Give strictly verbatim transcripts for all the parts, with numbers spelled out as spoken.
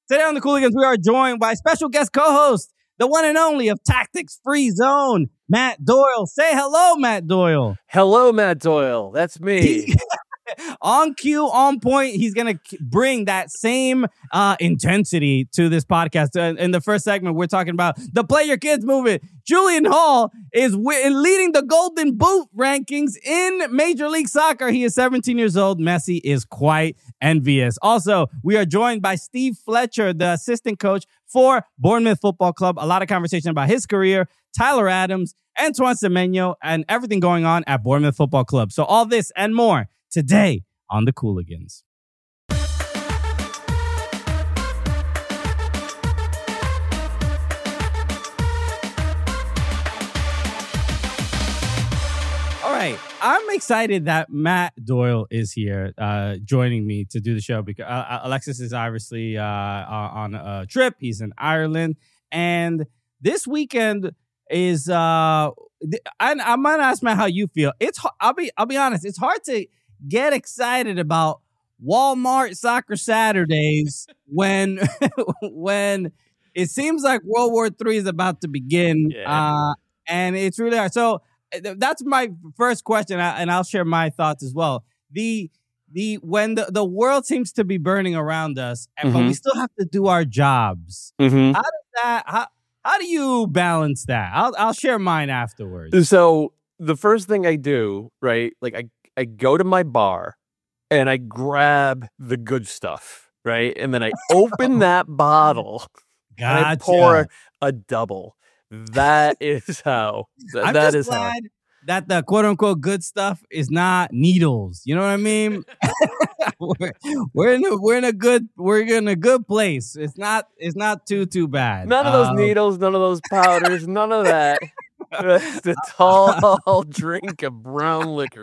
Today on the Cooligans, we are joined by special guest co-host, the one and only of Tactics Free Zone, Matt Doyle. Say hello, Matt Doyle. Hello, Matt Doyle. That's me. On cue, on point. He's going to bring that same uh, intensity to this podcast. Uh, in the first segment, we're talking about the Play Your Kids movement. Julian Hall is w- leading the Golden Boot rankings in Major League Soccer. He is seventeen years old. Messi is quite envious. Also, we are joined by Steve Fletcher, the assistant coach for Bournemouth Football Club. A lot of conversation about his career, Tyler Adams, Antoine Semenyo, and everything going on at Bournemouth Football Club. So all this and more today on the Cooligans. All right, I'm excited that Matt Doyle is here uh, joining me to do the show because uh, Alexis is obviously uh, on a trip. He's in Ireland. And this weekend is, uh, th- I, I'm going to ask Matt how you feel. It's I'll be I'll be honest, it's hard to get excited about Walmart Soccer Saturdays when when it seems like World War Three is about to begin, yeah. uh, and it's really hard. So that's my first question, and I'll share my thoughts as well. The the when the, the world seems to be burning around us, and mm-hmm. but we still have to do our jobs. Mm-hmm. How does that? How how do you balance that? I'll I'll share mine afterwards. So the first thing I do, right, like I. I go to my bar and I grab the good stuff, right? And then I open that bottle gotcha. and I pour a double. That is how. Th- I'm that just is glad how. that the quote unquote good stuff is not needles. You know what I mean? we're, we're in a we're in a good we're in a good place. It's not it's not too too bad. None of those um, needles, none of those powders, none of that. It's a tall drink of brown liquor.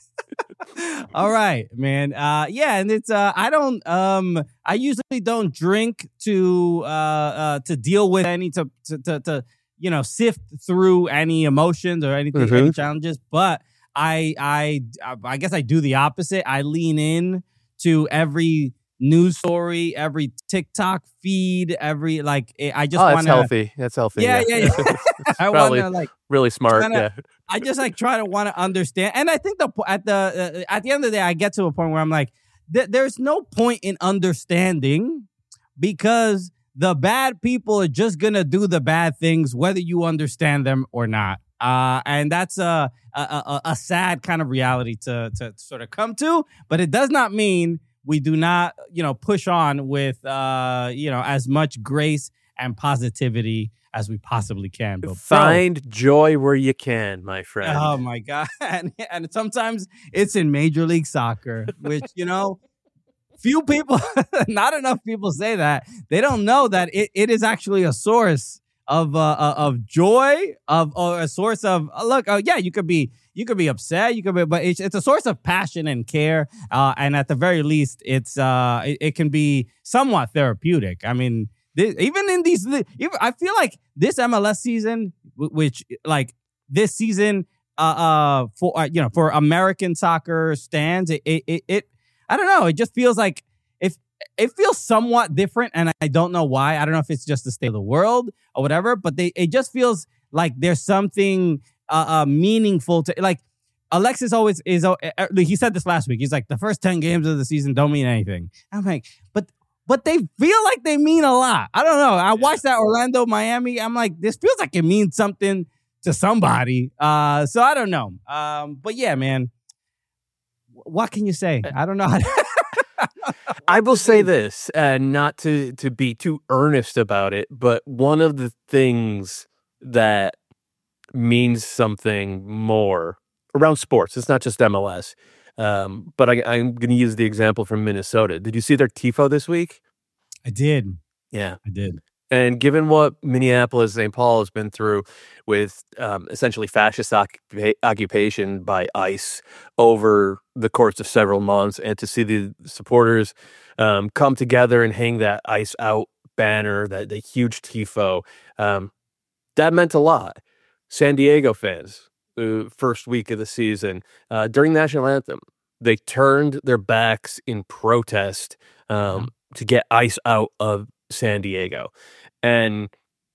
All right, man. Uh, yeah, and it's uh, I don't um, I usually don't drink to uh, uh to deal with any to to to, to you know sift through any emotions or anything mm-hmm. any challenges. But I I I guess I do the opposite. I lean in to every news story, every TikTok feed, every like I just oh, want that's healthy. That's healthy. Yeah, yeah. yeah. I want to like really smart. Kinda, yeah. I just like try to want to understand, and I think the at the uh, at the end of the day, I get to a point where I'm like, th- there's no point in understanding because the bad people are just gonna do the bad things whether you understand them or not. Uh, and that's a, a a a sad kind of reality to to sort of come to, but it does not mean we do not, you know, push on with, uh, you know, as much grace and positivity as we possibly can. But find bro, joy where you can, my friend. Oh my God! And, and sometimes it's in Major League Soccer, which you know, few people, not enough people say that. They don't know that it, it is actually a source of uh, of joy, of or a source of uh, look. Oh uh, yeah, you could be. You could be upset, you could be, but it's, it's a source of passion and care, uh, and at the very least, it's uh, it, it can be somewhat therapeutic. I mean, this, even in these, even, I feel like this M L S season, which like this season, uh, uh for uh, you know, for American soccer stands, it, it, it, it, I don't know, it just feels like if it feels somewhat different, and I don't know why. I don't know if it's just the state of the world or whatever, but they, it just feels like there's something. Uh, uh, meaningful to like Alexis always is. Uh, he said this last week. He's like the first ten games of the season don't mean anything. I'm like, but but they feel like they mean a lot. I don't know. I yeah. watched that Orlando Miami. I'm like, this feels like it means something to somebody. Uh, so I don't know. Um, but yeah, man, what can you say? I don't know. How to I will say this, uh, not to to be too earnest about it, but one of the things that means something more around sports. It's not just M L S. Um, but I, I'm going to use the example from Minnesota. Did you see their tifo this week? I did. Yeah. I did. And given what Minneapolis, Saint Paul has been through with um, essentially fascist occupa- occupation by ICE over the course of several months, and to see the supporters um, come together and hang that ICE out banner, that the huge tifo, um, that meant a lot. San Diego fans, the first week of the season, uh, during the national anthem, they turned their backs in protest um, to get ICE out of San Diego. And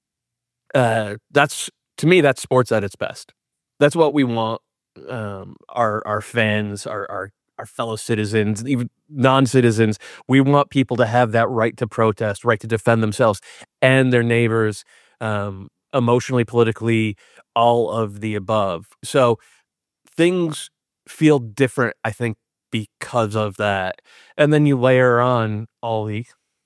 uh, that's, to me, that's sports at its best. That's what we want um, our our fans, our, our our fellow citizens, even non-citizens. We want people to have that right to protest, right to defend themselves and their neighbors, um, emotionally, politically, all of the above. So things feel different, I think, because of that. And then you layer on all the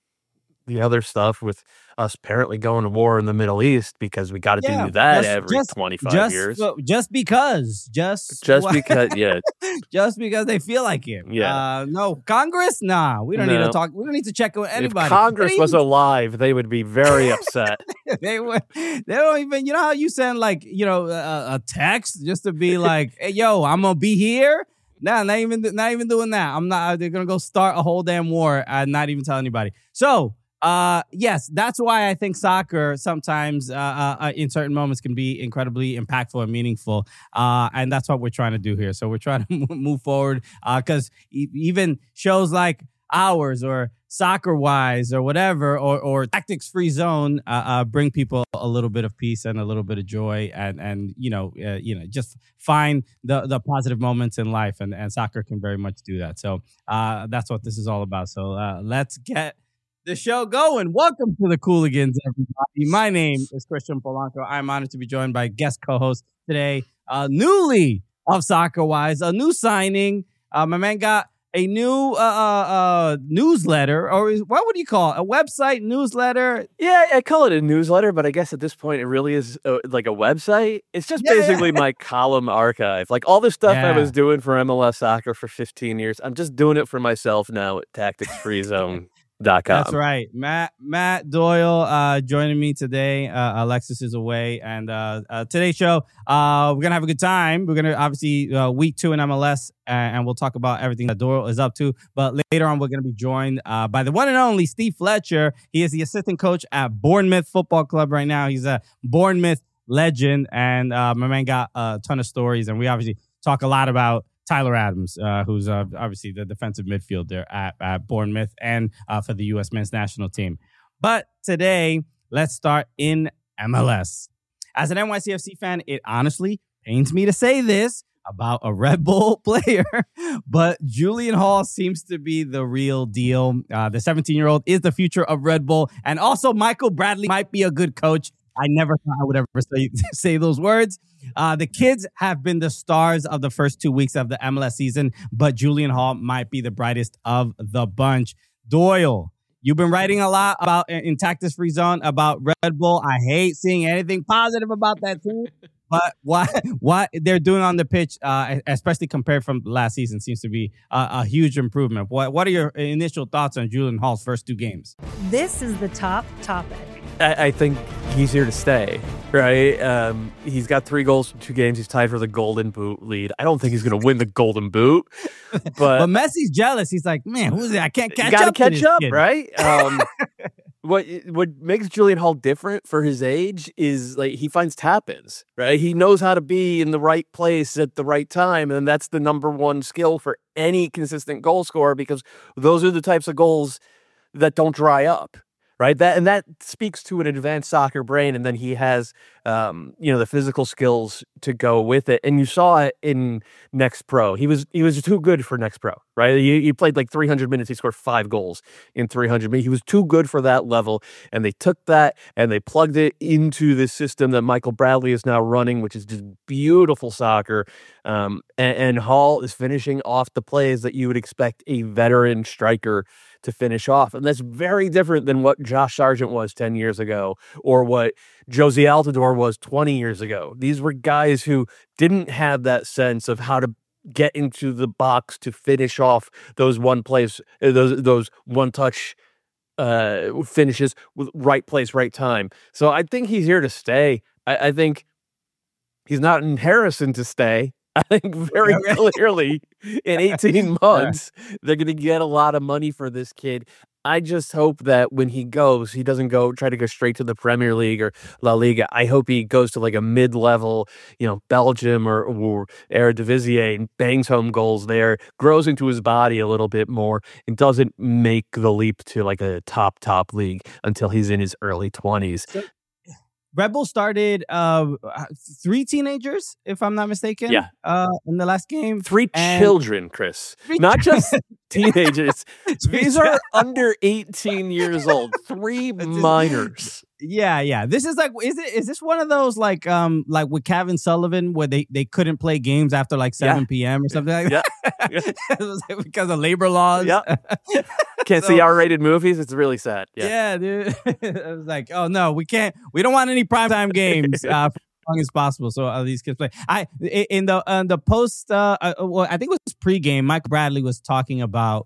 the other stuff with us apparently going to war in the Middle East because we got to Yeah, do that just every just twenty-five just years. uh, just because, just Just wha- because, yeah, just because they feel like it. Yeah. Uh, no, Congress, nah, we don't need to No. talk. We don't need to check with if anybody. Congress They was even- alive, they would be very upset. they would. They don't even. You know how you send like you know a, a text just to be like, "Hey, yo, I'm gonna be here." Nah, not even not even doing that. I'm not. They're gonna go start a whole damn war and not even tell anybody. So. Uh, yes, that's why I think soccer sometimes uh, uh, in certain moments can be incredibly impactful and meaningful. Uh, and that's what we're trying to do here. So we're trying to move forward because uh, e- even shows like ours or Soccer Wise or whatever, or, or Tactics Free Zone uh, uh, bring people a little bit of peace and a little bit of joy and, and you know, uh, you know, just find the, the positive moments in life. And, and soccer can very much do that. So uh, that's what this is all about. So uh, let's get the show going. Welcome to the Cooligans, everybody. My name is Christian Polanco. I'm honored to be joined by guest co-host today, uh, newly of Soccer Wise, a new signing. Uh, my man got a new uh, uh, uh, newsletter, or is, what would you call it? A website newsletter? Yeah, I call it a newsletter, but I guess at this point it really is uh, like a website. It's just Yeah, basically my column archive. Like all the stuff I Yeah. was doing for M L S Soccer for fifteen years, I'm just doing it for myself now at tactics free zone dot com. That's right. Matt Matt Doyle uh, joining me today. Uh, Alexis is away. And uh, uh, today's show, uh, we're going to have a good time. We're going to obviously uh, week two in M L S, uh, and we'll talk about everything that Doyle is up to. But later on, we're going to be joined uh, by the one and only Steve Fletcher. He is the assistant coach at Bournemouth Football Club right now. He's a Bournemouth legend, and uh, my man got a ton of stories. And we obviously talk a lot about Tyler Adams, uh, who's uh, obviously the defensive midfielder at, at Bournemouth and uh, for the U S men's national team. But today, let's start in M L S. As an N Y C F C fan, it honestly pains me to say this about a Red Bull player, but Julian Hall seems to be the real deal. Uh, the seventeen-year-old is the future of Red Bull, and also Michael Bradley might be a good coach. I never thought I would ever say, say those words. Uh, the kids have been the stars of the first two weeks of the M L S season, but Julian Hall might be the brightest of the bunch. Doyle, you've been writing a lot about in Tactics Free Zone about Red Bull. I hate seeing anything positive about that team, but what what they're doing on the pitch, uh, especially compared from last season, seems to be a, a huge improvement. What what are your initial thoughts on Julian Hall's first two games? This is the top topic. I, I think he's here to stay, right? Um, he's got three goals from two games. He's tied for the Golden Boot lead. I don't think he's going to win the Golden Boot, but, But Messi's jealous. He's like, man, who's it? I can't catch you gotta up. to catch this up, kid." right? Um, what what makes Julian Hall different for his age is like he finds tap-ins, right? He knows how to be in the right place at the right time, and that's the number one skill for any consistent goal scorer because those are the types of goals that don't dry up. Right, that and that speaks to an advanced soccer brain, and then he has, um, you know, the physical skills to go with it. And you saw it in Next Pro. He was he was too good for Next Pro, right? He, he played like three hundred minutes. He scored five goals in three hundred minutes. He was too good for that level, and they took that and they plugged it into the system that Michael Bradley is now running, which is just beautiful soccer. Um, and, and Hall is finishing off the plays that you would expect a veteran striker to finish off. And that's very different than what Josh Sargent was ten years ago or what Josie Altidore was twenty years ago. These were guys who didn't have that sense of how to get into the box to finish off those one plays, those those one touch uh, finishes with right place, right time. So I think he's here to stay. I, I think he's not in Harrison to stay. I think very clearly in eighteen months, they're going to get a lot of money for this kid. I just hope that when he goes, he doesn't go try to go straight to the Premier League or La Liga. I hope he goes to like a mid-level, you know, Belgium or, or Eredivisie and bangs home goals there, grows into his body a little bit more, and doesn't make the leap to like a top, top league until he's in his early twenties. So, Red Bull started uh, three teenagers, if I'm not mistaken. Yeah. Uh, in the last game, three and children, Chris, three not just teenagers. Three These are under eighteen years old. Three Just- minors. Yeah, yeah. This is like, is it? Is this one of those like, um, like with Kevin Sullivan, where they, they couldn't play games after like seven Yeah. p.m. or something like Yeah. that? Yeah. It was like because of labor laws. Yeah. Can't So- see R-rated movies. It's really sad. Yeah. Yeah, dude. I was like, oh no, we can't. We don't want any primetime games uh, for as long as possible. So uh, these kids play. I i- in the uh, the post. Uh, uh, well, I think it was pregame. Mike Bradley was talking about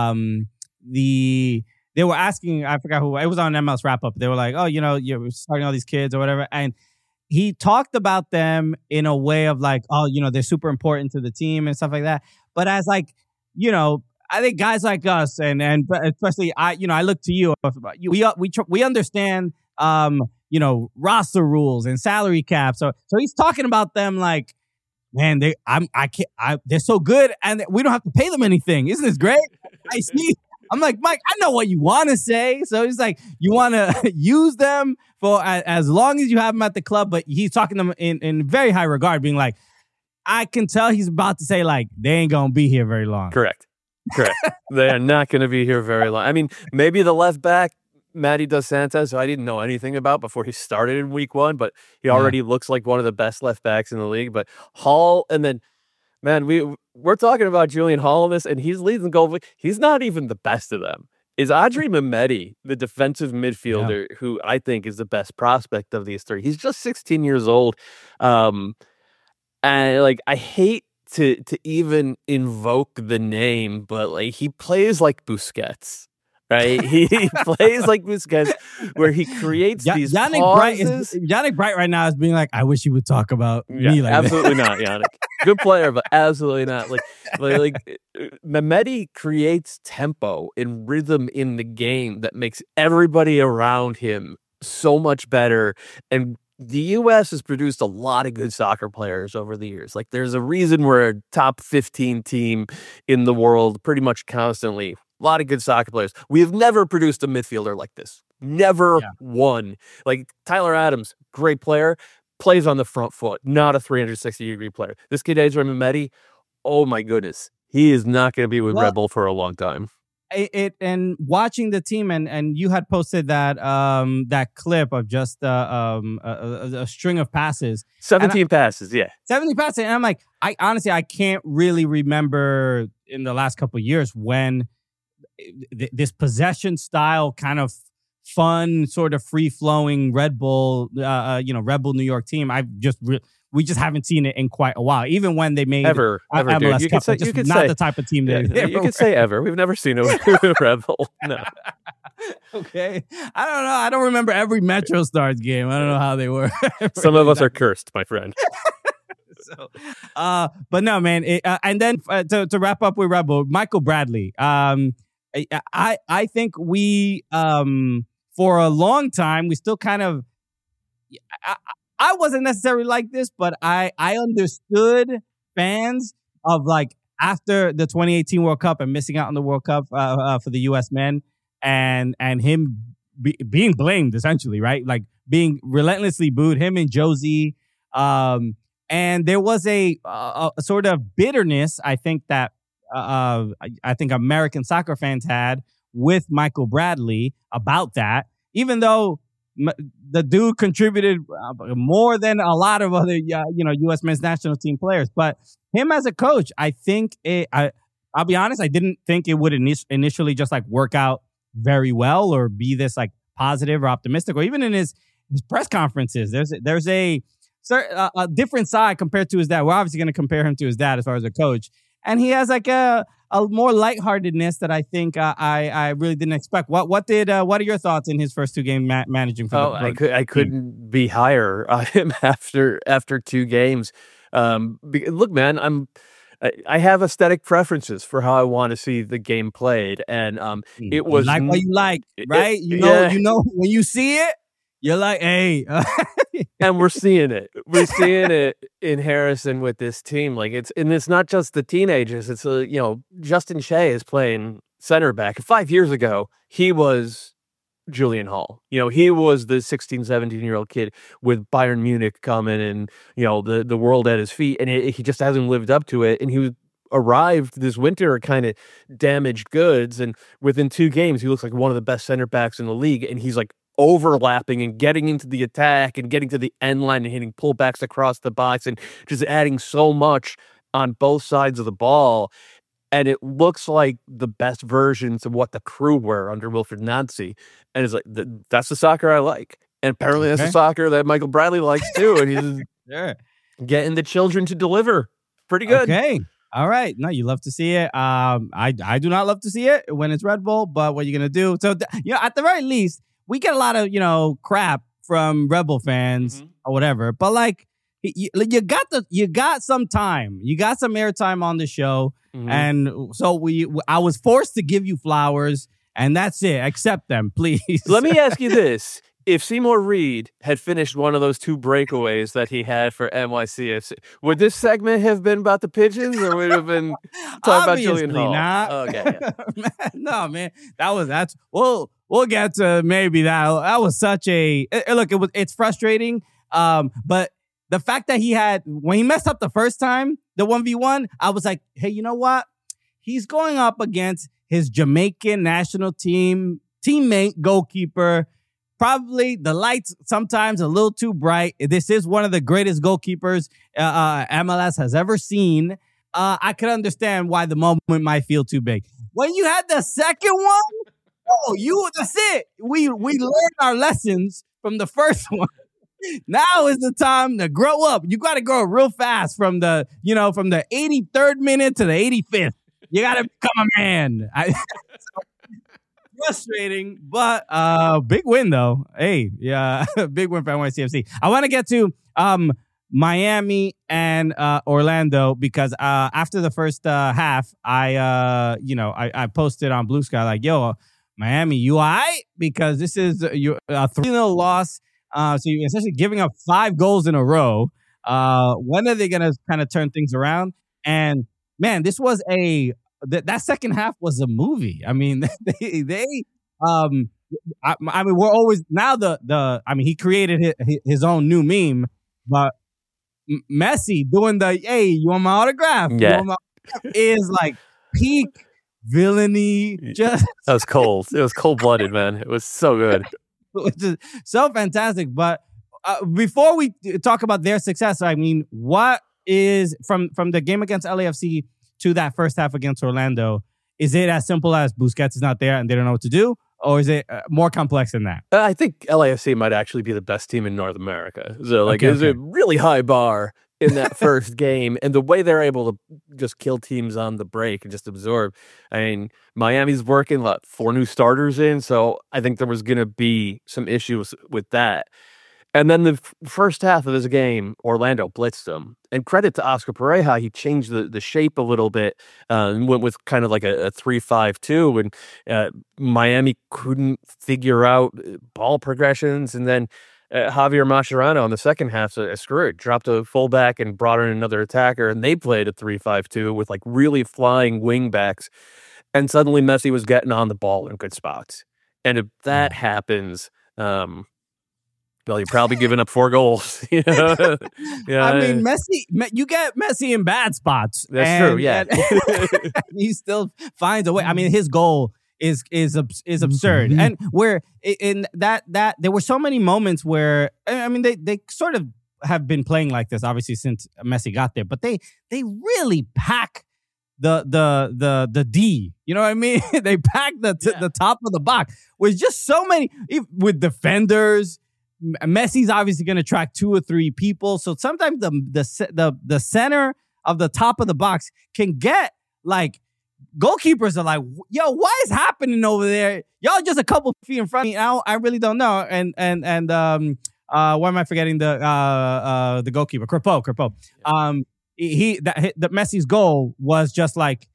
um the. They were asking. I forgot who. It was on M L S wrap up. They were like, oh, you know, you're starting all these kids or whatever, and he talked about them in a way of like, oh, you know, they're super important to the team and stuff like that. But as like, you know. I think guys like us, and and especially I, you know, I look to you. We we we understand, um, you know, roster rules and salary cap. So so he's talking about them like, man, they I'm I can't I they're so good, and we don't have to pay them anything. Isn't this great? I see. I'm like, Mike, I know what you want to say. So he's like, you want to use them for as, as long as you have them at the club, but he's talking to them in in very high regard, being like, I can tell he's about to say like they ain't gonna be here very long. Correct. Correct. They are not going to be here very long. I mean, maybe the left back, Matty Dos Santos, who I didn't know anything about before he started in week one, but he already yeah. looks like one of the best left backs in the league. But Hall, and then, man, we, we're talking about Julian Hall in this, and he's leading goal. He's not even the best of them. Is Adri Mehmeti, the defensive midfielder, yeah. who I think is the best prospect of these three. He's just sixteen years old. Um, and, like, I hate to to even invoke the name, but like he plays like Busquets, right? he, he plays like Busquets, where he creates y- these Yannick pauses. Bright is, Yannick Bright right now is being like, I wish you would talk about yeah, me like absolutely that. not, Yannick. Good player, but absolutely not. Like, like, like Mehmeti creates tempo and rhythm in the game that makes everybody around him so much better. And the U S has produced a lot of good soccer players over the years. Like, there's a reason we're a top fifteen team in the world pretty much constantly. A lot of good soccer players. We have never produced a midfielder like this. Never yeah. one. Like, Tyler Adams, great player, plays on the front foot, not a three sixty degree player. This kid, Adrian Mehmeti, oh my goodness. He is not going to be with well, Red Bull for a long time. It, it and watching the team, and and you had posted that um that clip of just uh, um a, a, a string of passes, seventeen I, passes, yeah, seventeen passes, and I'm like, I honestly I can't really remember in the last couple of years when th- this possession style kind of fun, sort of free flowing Red Bull, uh, uh, you know, Red Bull New York team. I've just re- we just haven't seen it in quite a while. Even when they made ever, uh, ever, M L S dude. You Cup, could say, just you could not say, the type of team that yeah, you could say ever. We've never seen a Red Bull. No. Okay, I don't know. I don't remember every Metro Stars game. I don't know how they were. Some of us are cursed, my friend. So, uh, but no, man. It, uh, and then uh, to to wrap up with Red Bull, Michael Bradley. Um, I I think we um for a long time we still kind of. I, I wasn't necessarily like this, but I I understood fans of like after the twenty eighteen World Cup and missing out on the World Cup uh, uh, for the U S men, and and him be, being blamed essentially, right? Like being relentlessly booed, him and Josie. Um, and there was a, a, a sort of bitterness, I think, that uh, I think American soccer fans had with Michael Bradley about that, even though the dude contributed more than a lot of other, uh, you know, U S men's national team players. But him as a coach, I think it, I, I'll be honest, I didn't think it would init- initially just like work out very well or be this like positive or optimistic, or even in his, his press conferences. There's there's a, a, a different side compared to his dad. We're obviously going to compare him to his dad as far as a coach. And he has like a, a more lightheartedness that I think uh, I I really didn't expect. What what did uh, what are your thoughts in his first two games ma- managing? For oh, the, I could I couldn't be higher on him after after two games. Um, be, look, man, I'm I, I have aesthetic preferences for how I want to see the game played, and um, it was you like what you like, right? It, you know, yeah. you know when you see it, you're like, hey, and we're seeing it. We're seeing it in Harrison with this team. Like it's and it's not just the teenagers. It's a you know Justin Shea is playing center back. Five years ago, he was Julian Hall. You know, he was the sixteen, seventeen-year-old kid with Bayern Munich coming and, you know, the, the world at his feet, and it, he just hasn't lived up to it. And he was, arrived this winter kind of damaged goods, and within two games, he looks like one of the best center backs in the league, and he's like overlapping and getting into the attack and getting to the end line and hitting pullbacks across the box and just adding so much on both sides of the ball. And it looks like the best versions of what the crew were under Wilfried Nancy. And it's like, th- that's the soccer I like. And apparently that's Okay. the soccer that Michael Bradley likes too. And he's sure. getting the children to deliver. Pretty good. Okay. All right. No, you love to see it. Um, I I do not love to see it when it's Red Bull, but what are you gonna do? So th- you know, at the very least, we get a lot of you know crap from Red Bull fans Mhm. or whatever. But like, you, you got the you got some time, you got some airtime on the show, Mhm. and so we I was forced to give you flowers, and that's it. Accept them, please. Let me ask you this. If Seymour Reed had finished one of those two breakaways that he had for N Y C F C, would this segment have been about the Pigeons, or would it have been talking about Julian Obviously Hall? not. Okay. Yeah. Man, no, man, that was that's. We'll we'll get to maybe that. That was such a it- look. It was it's frustrating. Um, but the fact that he had when he messed up the first time, the one v one, I was like, hey, you know what? He's going up against his Jamaican national team teammate goalkeeper. Probably the lights sometimes a little too bright. This is one of the greatest goalkeepers uh, uh, M L S has ever seen. Uh, I could understand why the moment might feel too big. When you had the second one, oh, you that's it. We we learned our lessons from the first one. Now is the time to grow up. You got to grow up real fast from the you know from the eighty-third minute to the eighty-fifth. You got to become a man. I, frustrating, but uh, big win though. Hey, yeah, big win for N Y C F C. I want to get to um Miami and uh, Orlando because uh, after the first uh, half, I uh, you know I, I posted on Blue Sky like, yo, Miami, you all right? Because this is uh, you a three nil loss. Uh, so you're essentially giving up five goals in a row. Uh, when are they gonna kind of turn things around? And man, this was a that that second half was a movie. I mean, they they um, I, I mean, we're always now the the. I mean, he created his, his own new meme, but M- Messi doing the hey, you want my autograph? You Yeah. want my autograph? Is like peak villainy. Just That was cold. It was cold blooded, man. It was so good. which is so fantastic. But uh, before we talk about their success, I mean, what is from from the game against L A F C to that first half against Orlando? Is it as simple as Busquets is not there and they don't know what to do, or is it uh, more complex than that? Uh, I think L A F C might actually be the best team in North America. So, like, Okay, it's a okay. really high bar in that first game, and the way they're able to just kill teams on the break and just absorb. I mean, Miami's working what, four new starters in, so I think there was going to be some issues with that. And then the f- first half of this game, Orlando blitzed them. And credit to Oscar Pereja, he changed the, the shape a little bit uh, and went with kind of like a, a three five two. And uh, Miami couldn't figure out uh, ball progressions. And then uh, Javier Mascherano in the second half, so, uh, screw it, dropped a fullback and brought in another attacker. And they played a three five two with like really flying wing backs. And suddenly Messi was getting on the ball in good spots. And if that happens, um, well, you're probably giving up four goals. You know? Yeah, I mean, Messi, Me- you get Messi in bad spots. That's and- true. Yeah, and he still finds a way. I mean, his goal is is abs- is absurd, and where i- in that that there were so many moments where I I mean they they sort of have been playing like this obviously since Messi got there, but they they really pack the the the the D. You know what I mean? They pack the t- Yeah. the top of the box with just so many ev- with defenders. M- Messi's obviously going to track two or three people, so sometimes the the ce- the the center of the top of the box can get like goalkeepers are like, yo, what is happening over there? Y'all just a couple feet in front of me. I, I really don't know. And and and um uh why am I forgetting the uh uh the goalkeeper? Crepeau, Crepeau. Um he, he that the Messi's goal was just like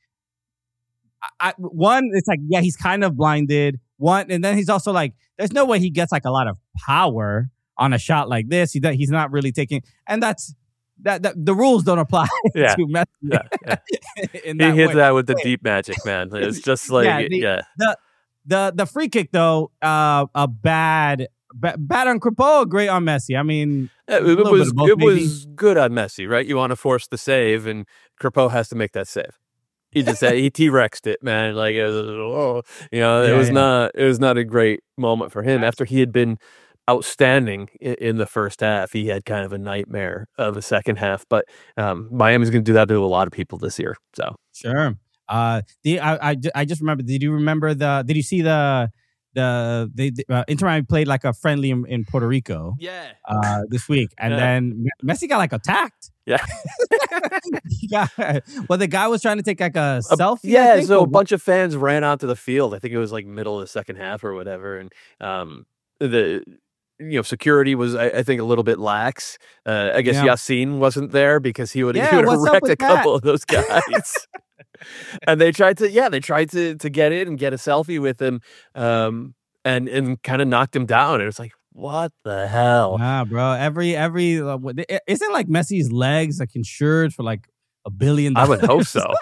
I, I, one. It's like yeah, he's kind of blinded. One, and then he's also like, there's no way he gets like a lot of power on a shot like this. He he's not really taking, and that's that, that the rules don't apply Yeah. to Messi. Yeah, yeah. in He that hit way. that with the deep magic, man. It's just like, Yeah, yeah. the- The the the free kick though, uh, a bad ba- bad on Crepeau, great on Messi. I mean, It, a it little bit was of both, it maybe. was good on Messi, right? You want to force the save, and Crepeau has to make that save. He just he T-Rexed it, man. Like it was, oh, you know, it Yeah, was yeah. not it was not a great moment for him after he had been outstanding in, in the first half. He had kind of a nightmare of a second half, but um, Miami's going to do that to a lot of people this year. So Sure. Uh, the I, I, ju- I just remember. Did you remember the? Did you see the the they the, uh, Inter Miami played like a friendly in, in Puerto Rico yeah, uh, this week, and Yeah. then Me- Messi got like attacked. yeah, He got, well, the guy was trying to take like a A- selfie. I yeah. think, So or a bunch of fans ran onto the field. I think it was like middle of the second half or whatever, and um, the you know security was I, I think a little bit lax. Uh, I guess Yeah. Yassine wasn't there because he would Yeah, he would have what's up wrecked with a couple of those guys. And they tried to yeah they tried to to get in and get a what with him, um, and and kind of knocked him down. And it's like what the hell? Nah, bro. Every every uh, what- it- isn't like Messi's legs like insured for like a billion I dollars. would hope so.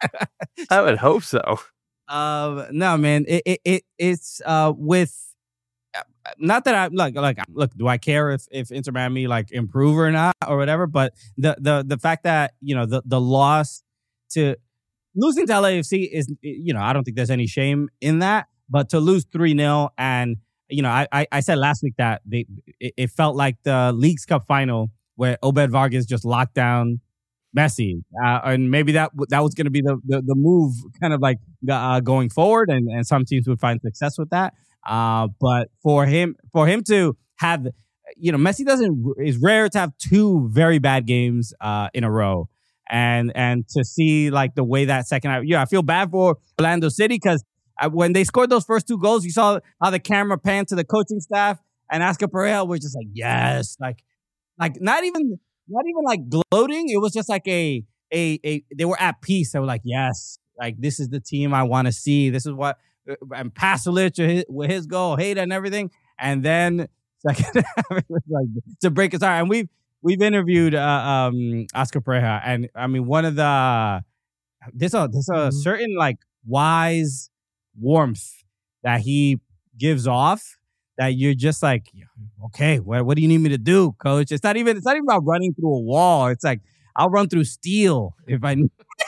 I would hope so. Um, no, man. It it, it it's uh with uh, not that I like like look. Do I care if if Inter Miami like improve or not or whatever? But the the the fact that you know the the loss to losing to L A F C is you know I don't think there's any shame in that. But to lose three nil and you know I, I I said last week that they it, it felt like the Leagues Cup final where Obed Vargas just locked down Messi, uh, and maybe that that was going to be the, the the move, kind of like uh, going forward, and, and some teams would find success with that. Uh, but for him, for him to have, you know, Messi doesn't is rare to have two very bad games uh, in a row, and and to see like the way that second half, yeah, I feel bad for Orlando City because when they scored those first two goals, you saw how the camera panned to the coaching staff and Oscar Pereira was just like, yes, like like not even. Not even like gloating. It was just like a, a, a, they were at peace. They were like, yes, like this is the team I want to see. This is what, and Pasalic with his, with his goal, Hayda and everything. And then second half, it was like to break his heart. And we've, we've interviewed uh, um, Oscar Pereira. And I mean, one of the, there's a, there's a Mhm. certain like wise warmth that he gives off. That you're just like, okay, what what do you need me to do, coach? It's not even it's not even about running through a wall. It's like I'll run through steel if I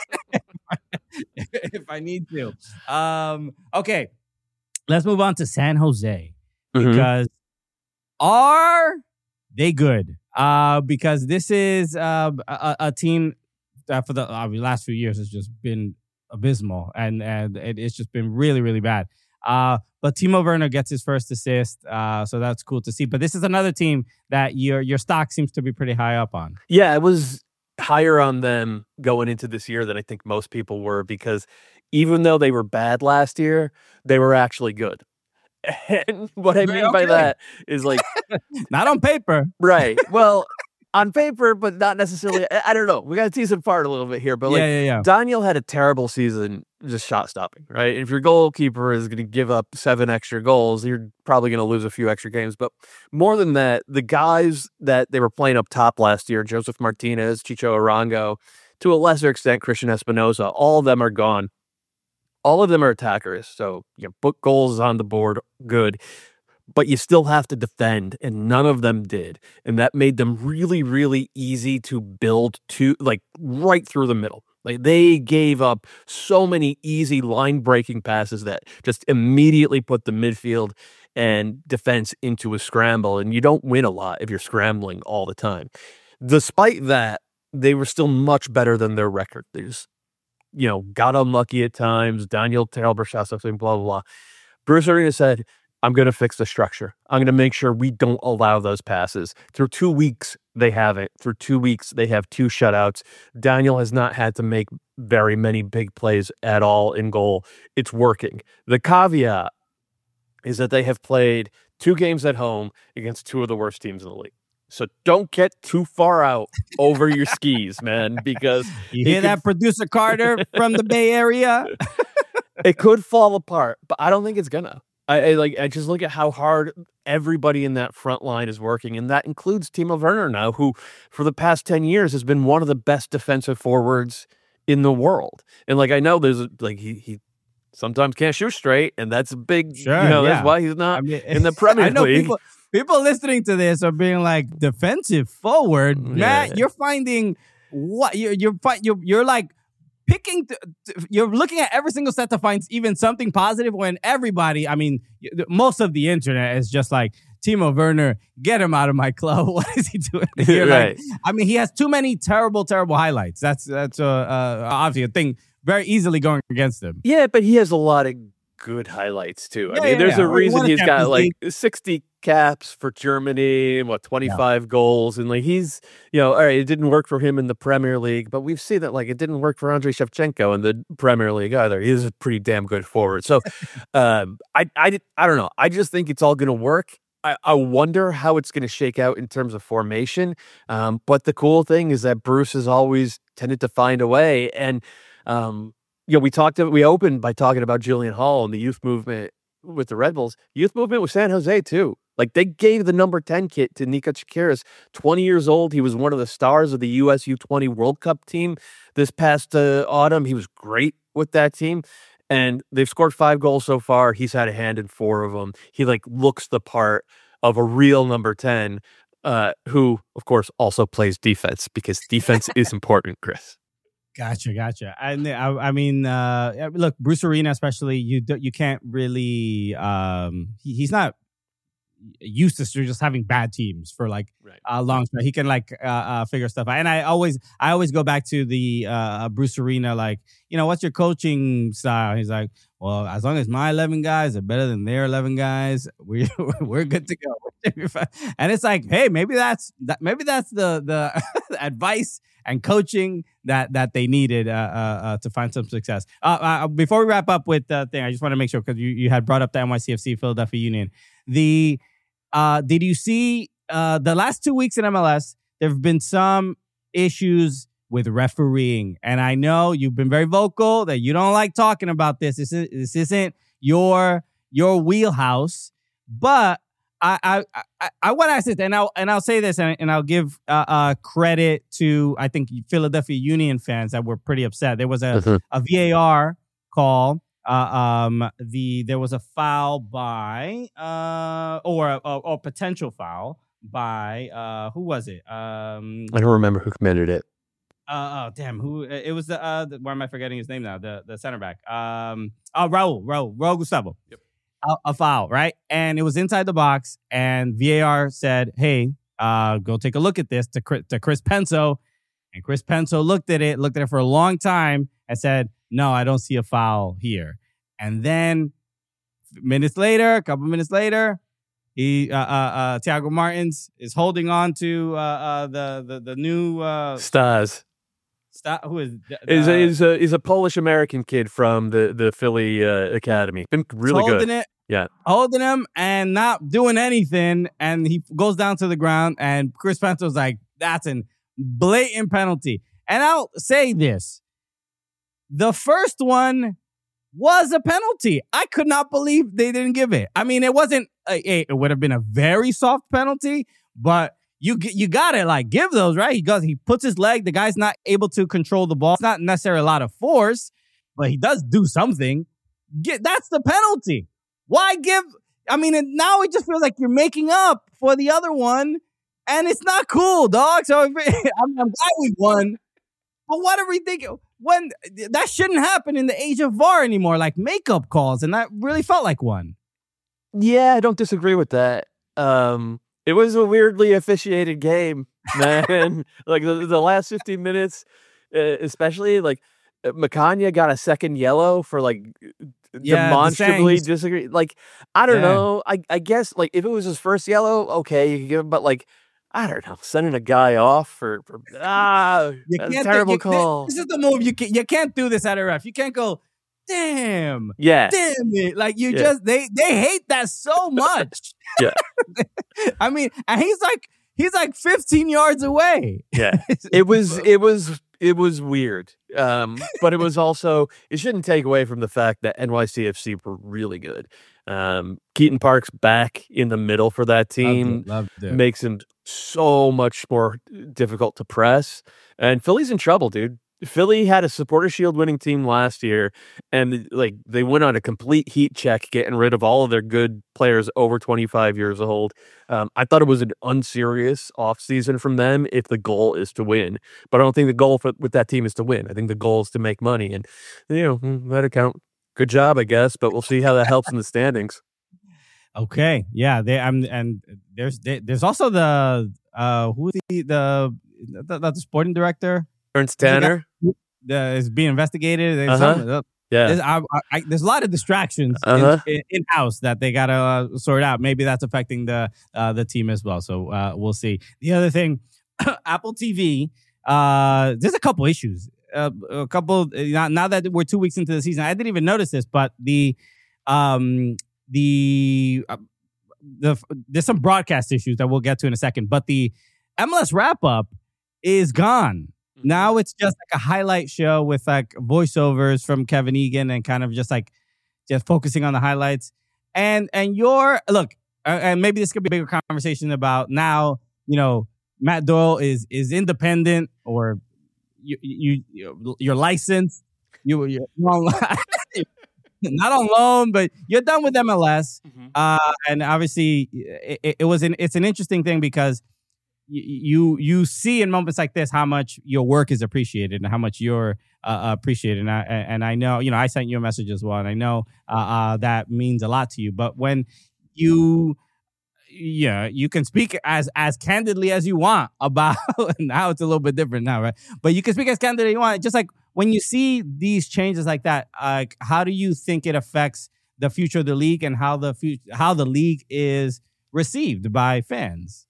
if I need to. Um, okay, let's move on to San Jose Mhm. because are they good? Uh, because this is uh, a, a team that for the uh, last few years has just been abysmal, and and it, it's just been really really bad. Uh, but Timo Werner gets his first assist, uh, so that's cool to see. But this is another team that your your stock seems to be pretty high up on. Yeah, it was higher on them going into this year than I think most people were because even though they were bad last year, they were actually good. And what I mean by Okay. that is like, Not on paper. right. Well, on paper, but not necessarily. I, I don't know. We got to tease it apart a little bit here. But like, yeah, yeah, yeah. Daniel had a terrible season just shot stopping, right? If your goalkeeper is going to give up seven extra goals, you're probably going to lose a few extra games. But more than that, the guys that they were playing up top last year, Joseph Martinez, Chicho Arango, to a lesser extent, Christian Espinosa, all of them are gone. All of them are attackers. So, you know, put goals on the board, good. But you still have to defend, and none of them did. And that made them really, really easy to build to, like, right through the middle. Like, they gave up so many easy line-breaking passes that just immediately put the midfield and defense into a scramble. And you don't win a lot if you're scrambling all the time. Despite that, they were still much better than their record. They just, you know, got unlucky at times. Daniel Telber shot something, blah, blah, blah. Bruce Arena said, I'm going to fix the structure. I'm going to make sure we don't allow those passes. Through two weeks, they haven't. Through two weeks, they have two shutouts. Daniel has not had to make very many big plays at all in goal. It's working. The caveat is that they have played two games at home against two of the worst teams in the league. So don't get too far out over your skis, man, because you hear could, that, producer Carter from the Bay Area? It could fall apart, but I don't think it's gonna. I, I like. I just look at how hard everybody in that front line is working, and that includes Timo Werner now, who for the past ten years has been one of the best defensive forwards in the world. And like I know there's like he he sometimes can't shoot straight, and that's a big. Sure, you know yeah. that's why he's not I mean, in the Premier I know League. People, people listening to this are being like defensive forward, Yeah. Matt. You're finding what you're you're fi- you're you're like. Picking, th- th- you're looking at every single set to find even something positive when everybody, I mean, most of the internet is just like, Timo Werner, get him out of my club. What is he doing? You're Right. like, I mean, he has too many terrible, terrible highlights. That's that's uh, uh, obviously a thing very easily going against him. Yeah, but he has a lot of good highlights too. I Yeah, mean, yeah, there's yeah. a Well, he reason won a he's got Champions like sixty caps for Germany and what twenty-five goals, and like he's, you know, all right, it didn't work for him in the Premier League, but we've seen that like it didn't work for Andrei Shevchenko in the Premier League either. He is a pretty damn good forward. So, um, I, I, I don't know. I just think it's all going to work. I, I wonder how it's going to shake out in terms of formation. Um, but the cool thing is that Bruce has always tended to find a way, and um. You know, we talked. We opened by talking about Julian Hall and the youth movement with the Red Bulls. Youth movement with San Jose too. Like they gave the number ten kit to Nika Chakiris, twenty years old. He was one of the stars of the U S U twenty World Cup team this past uh, autumn. He was great with that team, and they've scored five goals so far. He's had a hand in four of them. He like looks the part of a real number ten, uh, who of course also plays defense because defense is important, Chris. Gotcha, gotcha. And I, I mean, uh, look, Bruce Arena, especially, you do, you can't really. Um, he, he's not used to just having bad teams for like Right. a long time. He can like uh, uh, figure stuff out. And I always, I always go back to the uh, Bruce Arena, like, you know, what's your coaching style? He's like, well, as long as my eleven guys are better than their eleven guys, we we're good to go. And it's like, hey, maybe that's that. Maybe that's the the advice and coaching that that they needed uh, uh, uh, to find some success. Uh, uh, before we wrap up with the thing, I just want to make sure, because you, you had brought up the N Y C F C Philadelphia Union. The uh, did you see uh, the last two weeks in M L S? There have been some issues with refereeing, and I know you've been very vocal that you don't like talking about this. This is this isn't your your wheelhouse, but I I I, I want to ask this, and I'll and I'll say this, and, and I'll give uh, uh, credit to I think Philadelphia Union fans that were pretty upset. There was a, Mhm. a V A R call. Uh, um, the there was a foul by uh or a, or, or potential foul by uh who was it? Um, I don't remember who committed it. uh, oh damn, who it was the uh the, why am I forgetting his name now? The the center back. Um, oh Raul Raul Raul Gustavo. Yep. A, a foul, right? And it was inside the box, and V A R said, "Hey, uh, go take a look at this." To Chris, to Chris Penso, and Chris Penso looked at it, looked at it for a long time, and said, "No, I don't see a foul here." And then minutes later, a couple minutes later, he uh, uh, uh, Thiago Martins is holding on to uh, uh, the, the the new uh, Stas stop. Who is the, is uh, a, is a is a Polish American kid from the the Philly uh, Academy. Been really holding good. it, Yeah. holding him and not doing anything, and he goes down to the ground, and Chris Penso's like, "That's a blatant penalty." And I'll say this: the first one was a penalty. I could not believe they didn't give it. I mean, it wasn't. A, a, it would have been a very soft penalty, but you you got to like give those, right? He goes, he puts his leg. The guy's not able to control the ball. It's not necessarily a lot of force, but he does do something. Get that's the penalty. Why give? I mean, and now it just feels like you're making up for the other one, and it's not cool, dog. So I'm, I'm glad we won. But what are we thinking? When that shouldn't happen in the age of V A R anymore, like makeup calls, and that really felt like one. Yeah, I don't disagree with that. Um, it was a weirdly officiated game, man. Like the, the last fifteen minutes, uh, especially like uh, Macania got a second yellow for like Yeah, the demonstrably Sangs. disagree. Like I don't Yeah. know. I I guess like if it was his first yellow, okay, you could give him. But like I don't know, sending a guy off for, for ah, You that's a can't terrible you, call. This is the move. You can, you can't do this at a ref. You can't go, damn, Yeah, damn it. Like you Yeah. just they they hate that so much. Yeah. I mean, and he's like he's like fifteen yards away. Yeah, it was it was it was weird, um, but it was also it shouldn't take away from the fact that N Y C F C were really good. Um, Keaton Park's back in the middle for that team Loved it, loved it. makes him so much more difficult to press, and Philly's in trouble, dude. Philly had a Supporter Shield winning team last year, and like they went on a complete heat check, getting rid of all of their good players over twenty-five years old. Um, I thought it was an unserious offseason from them if the goal is to win, but I don't think the goal for, with that team is to win. I think the goal is to make money, and you know that account. Good job, I guess, but we'll see how that helps in the standings. Okay, yeah, they I'm and there's there, there's also the uh who the the the, the sporting director Ernst Tanner the, is being investigated. There's, Uh-huh. some, uh, Yeah. there's, I, I, there's a lot of distractions Uh-huh. in, in house that they gotta uh, sort out. Maybe that's affecting the uh, the team as well. So uh, we'll see. The other thing, Apple T V. Uh, there's a couple issues. Uh, a couple. Now, now that we're two weeks into the season, I didn't even notice this, but the um the uh, the there's some broadcast issues that we'll get to in a second. But the M L S wrap up is gone. Now it's just like a highlight show with like voiceovers from Kevin Egan and kind of just like just focusing on the highlights. And and your look, uh, and maybe this could be a bigger conversation about now. You know, Matt Doyle is is independent, or you you, you you're licensed. You you're not on loan, but you're done with M L S. Mm-hmm. Uh, and obviously, it, it was an it's an interesting thing because. You you see in moments like this how much your work is appreciated and how much you're uh, appreciated, and I and I know you know I sent you a message as well, and I know uh, uh, that means a lot to you. But when you yeah you can speak as as candidly as you want about now it's a little bit different now, right? But you can speak as candidly as you want. Just like when you see these changes like that, like uh, how do you think it affects the future of the league and how the future, how the league is received by fans?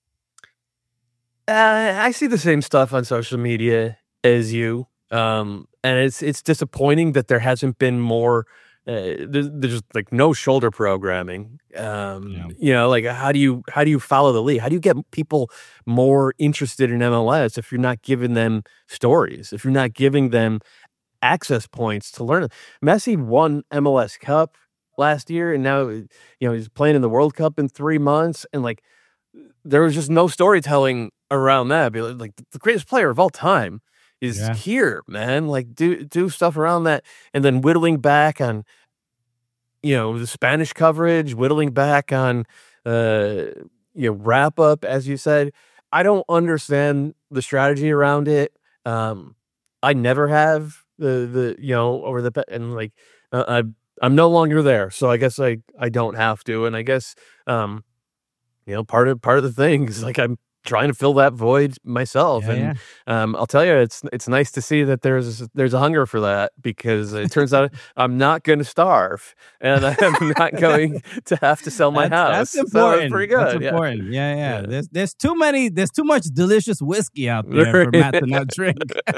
Uh, I see the same stuff on social media as you, um, and it's it's disappointing that there hasn't been more. Uh, there's, there's like no shoulder programming. Um, Yeah. You know, like how do you how do you follow the league? How do you get people more interested in M L S if you're not giving them stories? If you're not giving them access points to learn? Messi won M L S Cup last year, and now you know he's playing in the World Cup in three months, and like there was just no storytelling around that. Be like, like the greatest player of all time is Yeah. here, man. Like do do stuff around that, and then whittling back on, you know, the Spanish coverage, whittling back on, uh, you know, wrap up, as you said. I don't understand the strategy around it. Um, I never have the the you know over the pe- and like uh, I I'm no longer there, so I guess I I don't have to, and I guess um. You know, part of part of the thing is like I'm trying to fill that void myself, Yeah, and yeah. um, I'll tell you, it's it's nice to see that there's there's a hunger for that because it turns out I'm not going to starve, and I'm not going to have to sell my That's, house. that's So important. it's pretty good. That's yeah. important. Yeah, yeah. Yeah. There's there's too many. There's too much delicious whiskey out there for Matt to not drink.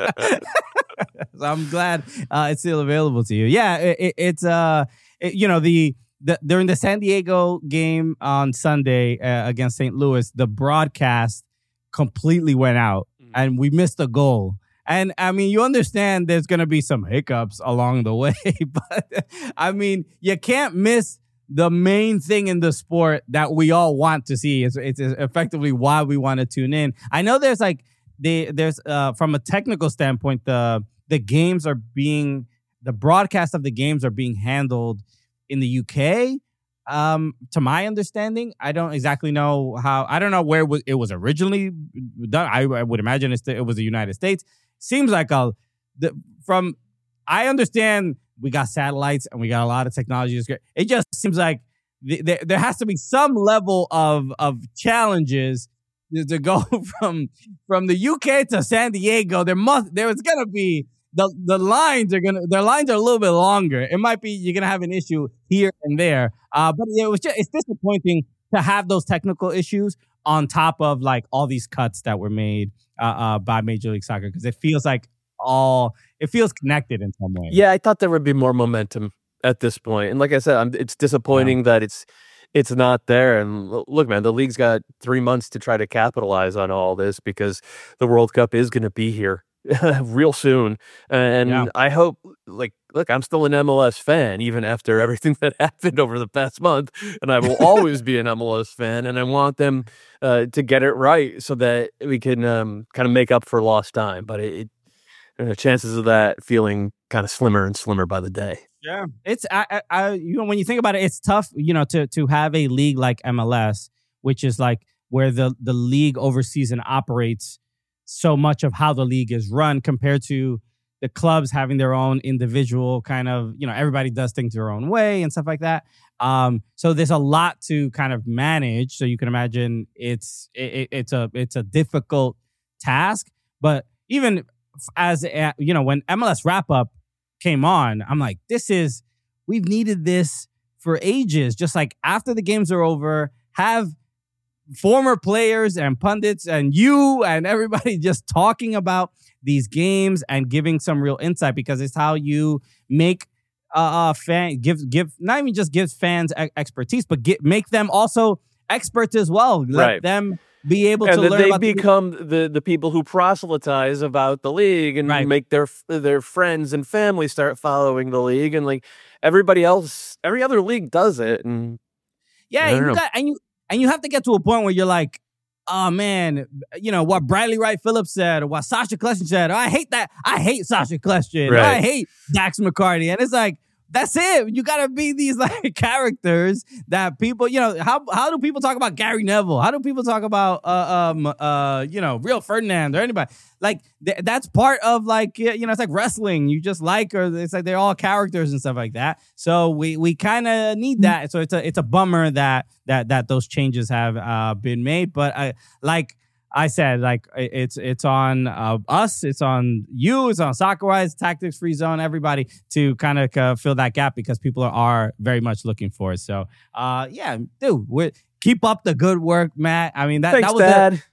So I'm glad uh, it's still available to you. Yeah, it, it, it's uh, it, you know the. The, during the San Diego game on Sunday uh, against Saint Louis, the broadcast completely went out, Mhm. and we missed a goal. And I mean, you understand there's going to be some hiccups along the way, but I mean, you can't miss the main thing in the sport that we all want to see. It's, it's effectively why we want to tune in. I know there's like the there's uh, from a technical standpoint, the the games are being the broadcast of the games are being handled in the U K. Um, to my understanding, I don't exactly know how. I don't know where it was, it was originally done. I, I would imagine it's the, it was the United States. Seems like a the, from. I understand we got satellites and we got a lot of technology. It just seems like the, the, there has to be some level of of challenges to, to go from from the U K to San Diego. There must there was gonna be. The the lines are gonna their lines are a little bit longer. It might be you're gonna have an issue here and there. Uh, but it was just it's disappointing to have those technical issues on top of like all these cuts that were made uh, uh, by Major League Soccer because it feels like all it feels connected in some way. Yeah, I thought there would be more momentum at this point, and like I said, I'm, it's disappointing that it's it's not there. And l- look, man, the league's got three months to try to capitalize on all this because the World Cup is going to be here real soon. And Yeah. I hope, like, look, I'm still an M L S fan, even after everything that happened over the past month. And I will always be an M L S fan. And I want them uh, to get it right so that we can um, kind of make up for lost time. But it, it uh, chances of that feeling kind of slimmer and slimmer by the day. Yeah, it's I, I, I, you know, when you think about it, it's tough, you know, to to have a league like M L S, which is like where the the league oversees and operates so much of how the league is run, compared to the clubs having their own individual kind of, you know, everybody does things their own way and stuff like that. Um, so there's a lot to kind of manage. So you can imagine it's it, it's a it's a difficult task. But even as a, you know, when M L S wrap up came on, I'm like, this is, we've needed this for ages. Just like after the games are over, have former players and pundits and you and everybody just talking about these games and giving some real insight, because it's how you make uh, uh fan give give not even just gives fans e- expertise, but get, make them also experts as well. Let Right. them be able And to that learn they about the- become the, the people who proselytize about the league and Right. make their their friends and family start following the league, and like everybody else, every other league does it. And Yeah, I and don't you know. got and you and you have to get to a point where you're like, oh man, you know what Bradley Wright Phillips said, or what Sasha Kleshin said. Oh, I hate that. I hate Sasha Kleshin. Or, I Right. hate Dax McCarty. And it's like, that's it. You gotta be these like characters that people, you know, how how do people talk about Gary Neville? How do people talk about uh um uh you know Real Ferdinand or anybody? Like th- that's part of like, you know, it's like wrestling. You just like, or it's like they're all characters and stuff like that. So we we kind of need that. So it's a it's a bummer that that that those changes have uh been made. But I like. I said, like, it's it's on uh, us, it's on you, it's on Soccerwise, Tactics Free Zone, everybody to kind of uh, fill that gap, because people are, are very much looking for it. So, uh, yeah, dude, we're, keep up the good work, Matt. I mean, that, Thanks, that was Dad. The,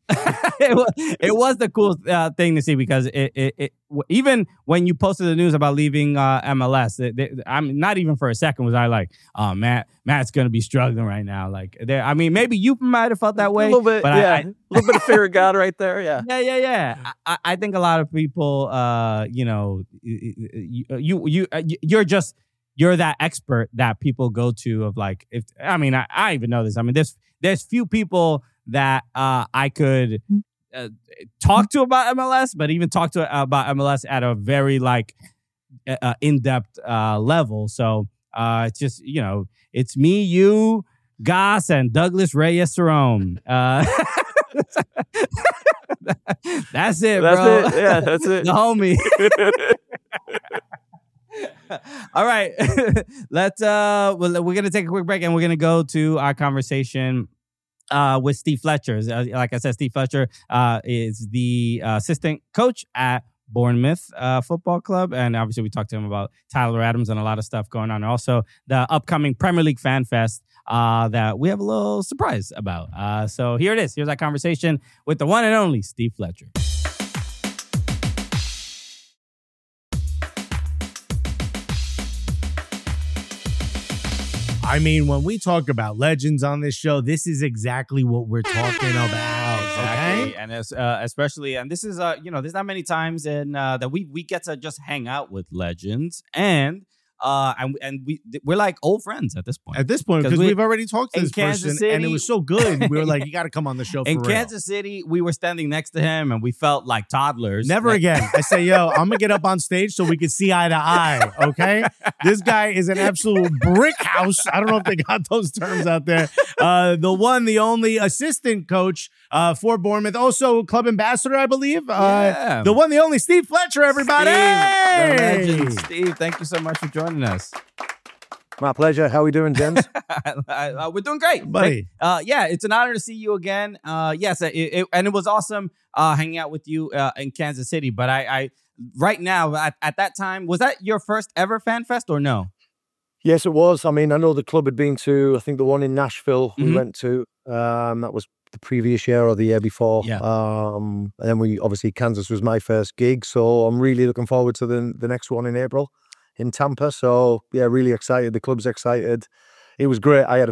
it, was, it was the cool uh, thing to see, because it, it, it even when you posted the news about leaving uh, M L S, it, it, I'm not even for a second was I like, oh, Matt, Matt's gonna be struggling right now. Like, there, I mean, maybe you might have felt that way, a little bit, but yeah, I, I, a little bit of fear of God right there, yeah. yeah, yeah, yeah. I, I think a lot of people, uh, you know, you, you, you, you're just, you're that expert that people go to of like, if, I mean, I, I even know this. I mean, there's, there's few people that uh, I could uh, talk to about M L S, but even talk to uh, about M L S at a very like uh, in-depth uh, level. So uh, it's just, you know, it's me, you, Goss, and Douglas Reyes Cerrone. Uh, that's it, That's bro. it, yeah, that's it. The homie. All right. Let's uh well, we're gonna take a quick break, and we're gonna go to our conversation uh with Steve Fletcher. Uh, Like I said, Steve Fletcher uh is the uh, assistant coach at Bournemouth uh, Football Club, and obviously we talked to him about Tyler Adams and a lot of stuff going on. Also, the upcoming Premier League Fan Fest uh, that we have a little surprise about. Uh, so here it is. Here's our conversation with the one and only Steve Fletcher. I mean, when we talk about legends on this show, this is exactly what we're talking about. Exactly, Okay? and as, uh, especially, and this is, uh, you know, there's not many times in uh, that we we get to just hang out with legends, and uh, and and we we're like old friends at this point. At this point, 'Cause because we- we, have already talked to in this Kansas person, and it City- was so good. We were like, you got to come on the show for In real. Kansas City, we were standing next to him, and we felt like toddlers. Never Like- again. I say, yo, I'm gonna get up on stage so we can see eye to eye. Okay, this guy is an absolute brick house. I don't know if they got those terms out there. Uh, the one, the only assistant coach uh, for Bournemouth, also club ambassador, I believe. Uh, Yeah. The one, the only Steve Fletcher. Everybody, Steve, the legend. Steve, thank you so much for joining us. My pleasure. How are we doing, gents? uh, we're doing great, Buddy. Uh, yeah, it's an honor to see you again. Uh, yes, it, it, and it was awesome uh, hanging out with you uh, in Kansas City. But I, I right now at, at that time, was that your first ever fan fest or no? Yes, it was. I mean, I know the club had been to, I think the one in Nashville we Mhm. went to. Um, that was the previous year or the year before. Yeah. Um, and then we, obviously, Kansas was my first gig. So I'm really looking forward to the, the next one in April in Tampa. So, yeah, really excited. The club's excited. It was great. I had a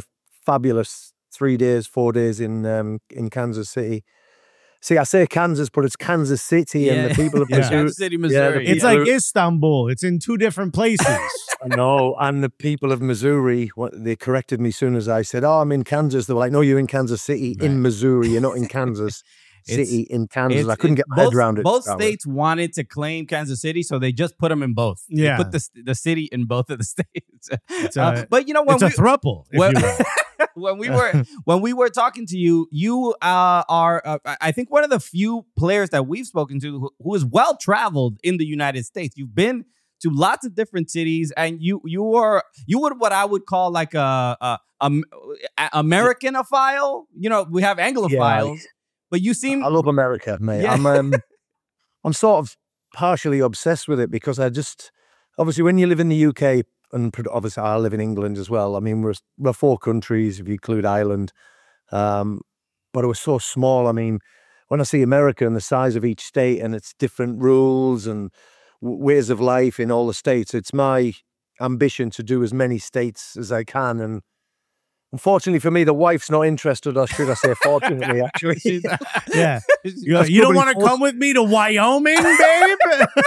fabulous three days, four days in um, in Kansas City. See, I say Kansas, but it's Kansas City and the people of Yeah. Missouri. Kansas City, Missouri. Yeah, It's Yeah. like Istanbul. It's in two different places. I know, and the people of Missouri, what, they corrected me as soon as I said, "Oh, I'm in Kansas." They were like, "No, you're in Kansas City, Right. in Missouri. You're not in Kansas It's- City, in Kansas." It's- I couldn't it- get my head both, around it. Both That was- states wanted to claim Kansas City, so they just put them in both. They Yeah. put the the city in both of the states. It's Uh, a, but you know when it's a we, thruple, if when, you will. when we were when we were talking to you, you uh, are uh, I think one of the few players that we've spoken to who, who is well traveled in the United States. You've been to lots of different cities, and you you are you would what I would call like a, a, a Americanophile. You know, we have Anglophiles, but you seem I love America, mate. Yeah. I'm um, I'm sort of partially obsessed with it because I just obviously when you live in the U K and pred- obviously I live in England as well. I mean we're we're four countries if you include Ireland, um, but it was so small. I mean, when I see America and the size of each state and its different rules and w- ways of life in all the states, it's my ambition to do as many states as I can. And unfortunately for me, the wife's not interested, or should I say, fortunately, actually. Yeah. You, That's you don't probably want to forced- come with me to Wyoming, babe?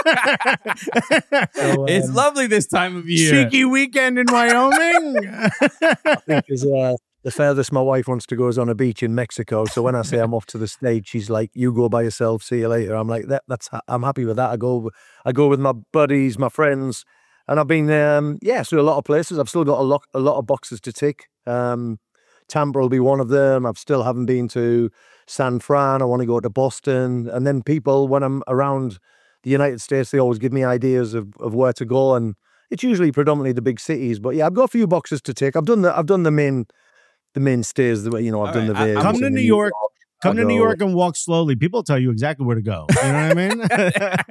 So, it's um, lovely this time of year. Cheeky weekend in Wyoming? I think is, uh, the furthest my wife wants to go is on a beach in Mexico. So when I say I'm off to the States, she's like, "You go by yourself. See you later." I'm like, "That that's I'm happy with that." I go I go with my buddies, my friends, and I've been um, yeah, so a lot of places. I've still got a lot a lot of boxes to tick. Um, Tampa will be one of them. I've still haven't been to San Fran. I want to go to Boston, and then people when I'm around the United States, they always give me ideas of of where to go, and it's usually predominantly the big cities. But yeah, I've got a few boxes to tick. I've done the I've done the main. The mainstays, the way you know, I've All done right, the I- Vegas. Come to and New the York. Come to New Chicago. York and walk slowly. People tell you exactly where to go. You know what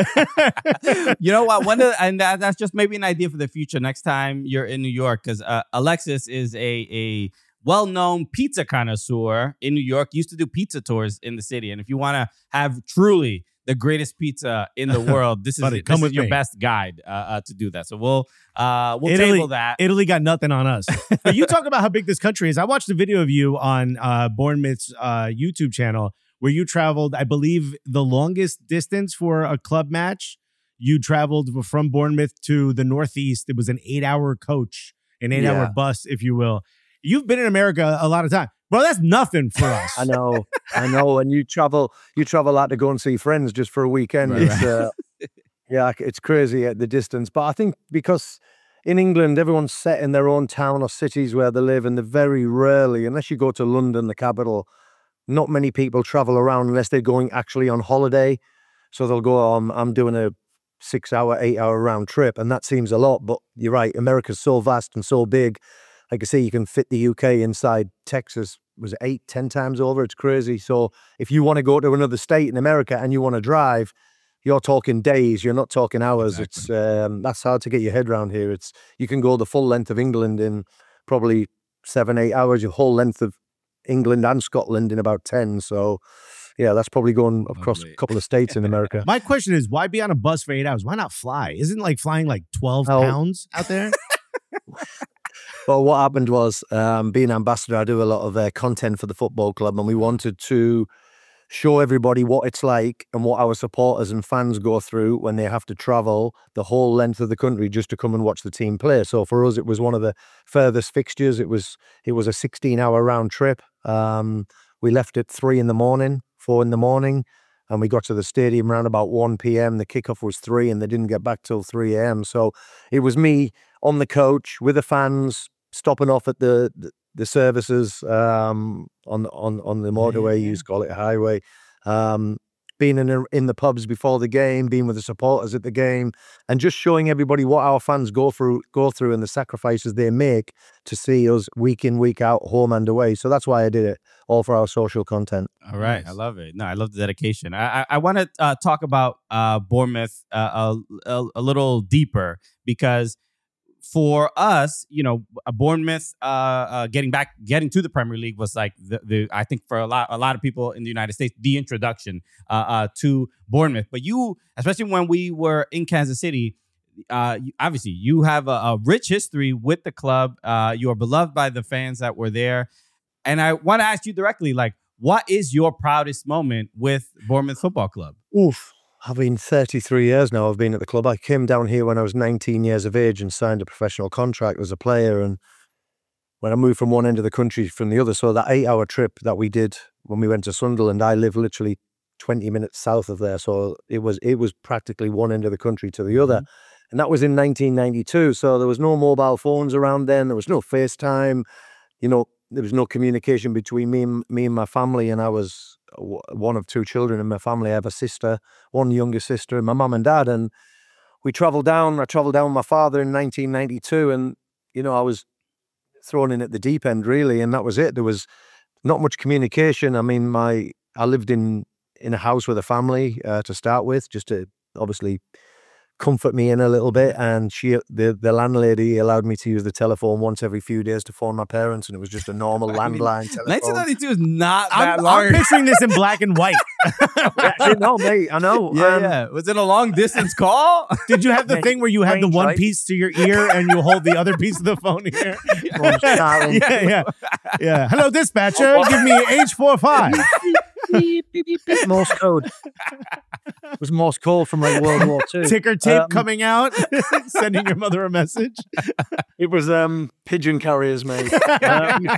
I mean? You know what? One of, and that, that's just maybe an idea for the future. Next time you're in New York, because uh, Alexis is a a well-known pizza connoisseur in New York. Used to do pizza tours in the city, and if you want to have truly the greatest pizza in the world, this is Buddy, this come is with your me. best guide uh, uh, to do that. So we'll uh, we'll Italy- table that. Italy got nothing on us. But you talk about how big this country is. I watched a video of you on uh, Bournemouth's uh, YouTube channel where you traveled, I believe, the longest distance for a club match. You traveled from Bournemouth to the Northeast. It was an eight-hour coach, an eight-hour Yeah. bus, if you will. You've been in America a lot of time. Bro, that's nothing for us. I know, I know. And you travel, you travel out to go and see friends just for a weekend. Right, it's uh, yeah, it's crazy at the distance. But I think because in England, everyone's set in their own town or cities where they live, and they very rarely, unless you go to London, the capital, not many people travel around unless they're going actually on holiday. So they'll go, oh, I'm, I'm doing a six-hour, eight-hour round trip, and that seems a lot. But you're right, America's so vast and so big. Like I say, you can fit the U K inside Texas. Was it eight, ten times over? It's crazy. So if you want to go to another state in America and you want to drive, you're talking days. You're not talking hours. It's um, that's hard to get your head around here. It's you can go the full length of England in probably seven, eight hours. Your whole length of England and Scotland in about ten. So yeah, that's probably going across Lovely. a couple of states in America. My question is, why be on a bus for eight hours? Why not fly? Isn't like flying like twelve Oh. pounds out there? Well, what happened was, um, being ambassador, I do a lot of uh, content for the football club, and we wanted to show everybody what it's like and what our supporters and fans go through when they have to travel the whole length of the country just to come and watch the team play. So for us, it was one of the furthest fixtures. It was it was a sixteen-hour round trip. Um, we left at three in the morning, four in the morning, and we got to the stadium around about one p.m. The kickoff was three, and they didn't get back till three a.m. So it was me on the coach with the fans, stopping off at the the, the services um, on on on the motorway. You used to call it a highway. Um, being in a, in the pubs before the game, being with the supporters at the game, and just showing everybody what our fans go through go through and the sacrifices they make to see us week in week out, home and away. So that's why I did it, all for our social content. All right, I love it. No, I love the dedication. I I, I want to uh, talk about uh, Bournemouth uh, a, a a little deeper because for us, you know, a Bournemouth uh, uh, getting back, getting to the Premier League was like the, the I think for a lot a lot of people in the United States, the introduction uh, uh, to Bournemouth. But you, especially when we were in Kansas City, uh, you- obviously you have a, a rich history with the club. Uh, you are beloved by the fans that were there. And I want to ask you directly, like, what is your proudest moment with Bournemouth Football Club? Oof. I've been thirty-three years now. I've been at the club. I came down here when I was nineteen years of age and signed a professional contract as a player. And when I moved from one end of the country from the other, so that eight-hour trip that we did when we went to Sunderland, I live literally twenty minutes south of there. So it was it was practically one end of the country to the other. And that was in nineteen ninety-two. So there was no mobile phones around then. There was no FaceTime. You know, there was no communication between me and, me and my family. And I was w- one of two children in my family. I have a sister, one younger sister, and my mum and dad. And we travelled down. I travelled down with my father in nineteen ninety-two. And, you know, I was thrown in at the deep end, really. And that was it. There was not much communication. I mean, my I lived in, in a house with a family uh, to start with, just to obviously comfort me in a little bit, and she the the landlady allowed me to use the telephone once every few days to phone my parents, and it was just a normal I mean, landline telephone. nineteen ninety-two is not that I'm, long. I'm picturing this in black and white. Yeah, I know, mate, I know. yeah, Um, yeah. Was it a long distance call? Did you have the Yeah, thing where you had the strange, one right? piece to your ear and you hold the other piece of the phone here? phone's silent. yeah, yeah, yeah. Hello, dispatcher. Give me H four five. Beep, beep, beep, beep. Morse code. It was Morse code from like World War Two. Ticker tape Um, coming out, sending your mother a message. It was um, pigeon carriers, mate. Um,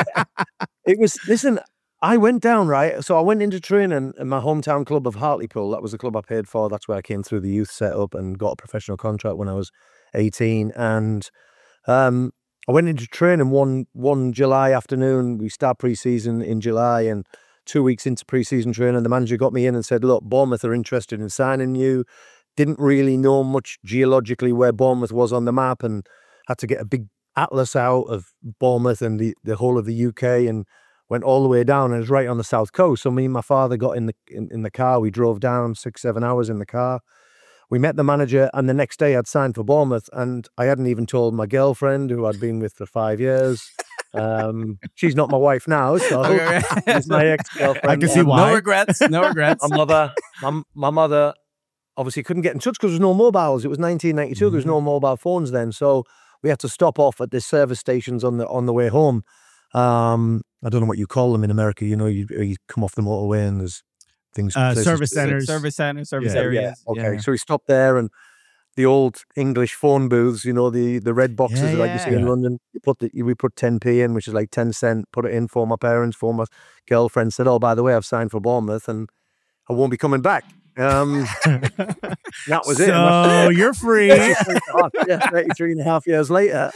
it was, listen, I went down, right? So I went into training in my hometown club of Hartlepool. That was the club I paid for. That's where I came through the youth setup and got a professional contract when I was eighteen. And um, I went into training one, one July afternoon. We start pre-season in July, and two weeks into pre-season training, the manager got me in and said, look, Bournemouth are interested in signing you. Didn't really know much geologically where Bournemouth was on the map, and had to get a big atlas out of Bournemouth and the, the whole of the U K, and went all the way down, and it was right on the south coast. So me and my father got in the in, in the car. We drove down six, seven hours in the car. We met the manager, and the next day I'd signed for Bournemouth, and I hadn't even told my girlfriend, who I'd been with for five years. Um, she's not my wife now, so Okay. she's my ex-girlfriend. I can see Um, why. No regrets. No regrets. My mother, my, my mother obviously couldn't get in touch because there was no mobiles. It was nineteen ninety-two. There was no mobile phones then, so we had to stop off at the service stations on the on the way home. Um, I don't know what you call them in America. You know, you, you come off the motorway and there's things. Uh, places service to- centers. Service center, service Yeah. areas. Yeah. Okay, Yeah. so we stopped there, and the old English phone booths, you know, the the red boxes Yeah, like you see in yeah. London. You put the we put ten p in, which is like ten cent. Put it in for my parents, for my girlfriend. Said, "Oh, by the way, I've signed for Bournemouth, and I won't be coming back." Um, that was it. And So you're free. thirty-three and a half, yeah, thirty-three and a half years later,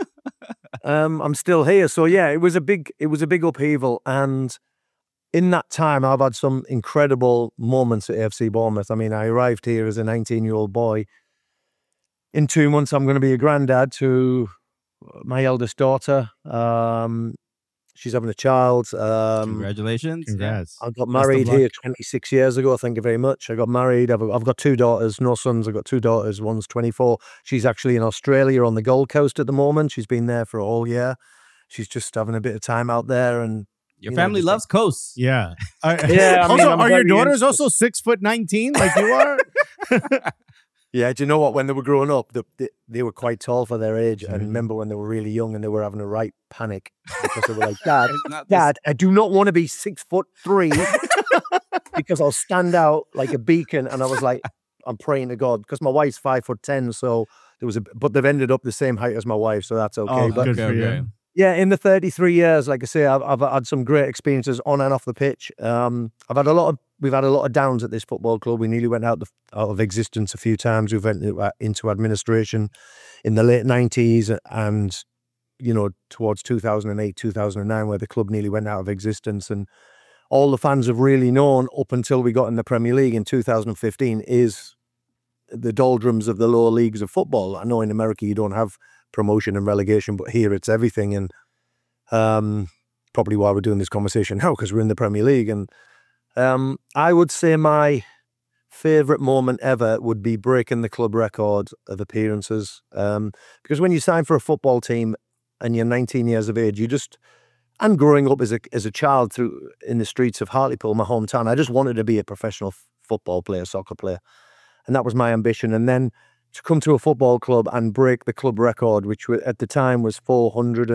um, I'm still here. So yeah, it was a big, it was a big upheaval, and in that time, I've had some incredible moments at A F C Bournemouth. I mean, I arrived here as a nineteen-year-old boy. In two months, I'm going to be a granddad to my eldest daughter. Um, she's having a child. Um, Congratulations. Congrats. I got Best of married luck. here twenty-six years ago. Thank you very much. I got married. I've, I've got two daughters, no sons. I've got two daughters. One's twenty-four. She's actually in Australia on the Gold Coast at the moment. She's been there for a whole year. She's just having a bit of time out there. And Your you know, family just loves coasts. Yeah. Are- Yeah, I mean, also, I'm are your very daughters also six foot nineteen like you are? yeah, do you know what? When they were growing up, the, the, they were quite tall for their age. And Mhm. remember when they were really young and they were having a right panic because they were like, Dad, It's not this- Dad, I do not want to be six foot three because I'll stand out like a beacon. And I was like, I'm praying to God because my wife's five foot ten. So there was a, but they've ended up the same height as my wife. So that's okay. Oh, but good okay, for you. okay. yeah, in the thirty-three years, like I say, I've, I've had some great experiences on and off the pitch. Um, I've had a lot of, we've had a lot of downs at this football club. We nearly went out, the, out of existence a few times. We went into, uh, into administration in the late nineties and, you know, towards two thousand eight, two thousand nine, where the club nearly went out of existence. And all the fans have really known up until we got in the Premier League in two thousand fifteen is the doldrums of the lower leagues of football. I know in America you don't have promotion and relegation, but here it's everything. And um, probably why we're doing this conversation now, because we're in the Premier League. And um, I would say my favourite moment ever would be breaking the club record of appearances. Um, because when you sign for a football team and you're nineteen years of age, you just, and growing up as a as a child through in the streets of Hartlepool, my hometown, I just wanted to be a professional f- football player, soccer player. And that was my ambition. And then to come to a football club and break the club record, which wa- at the time was four hundred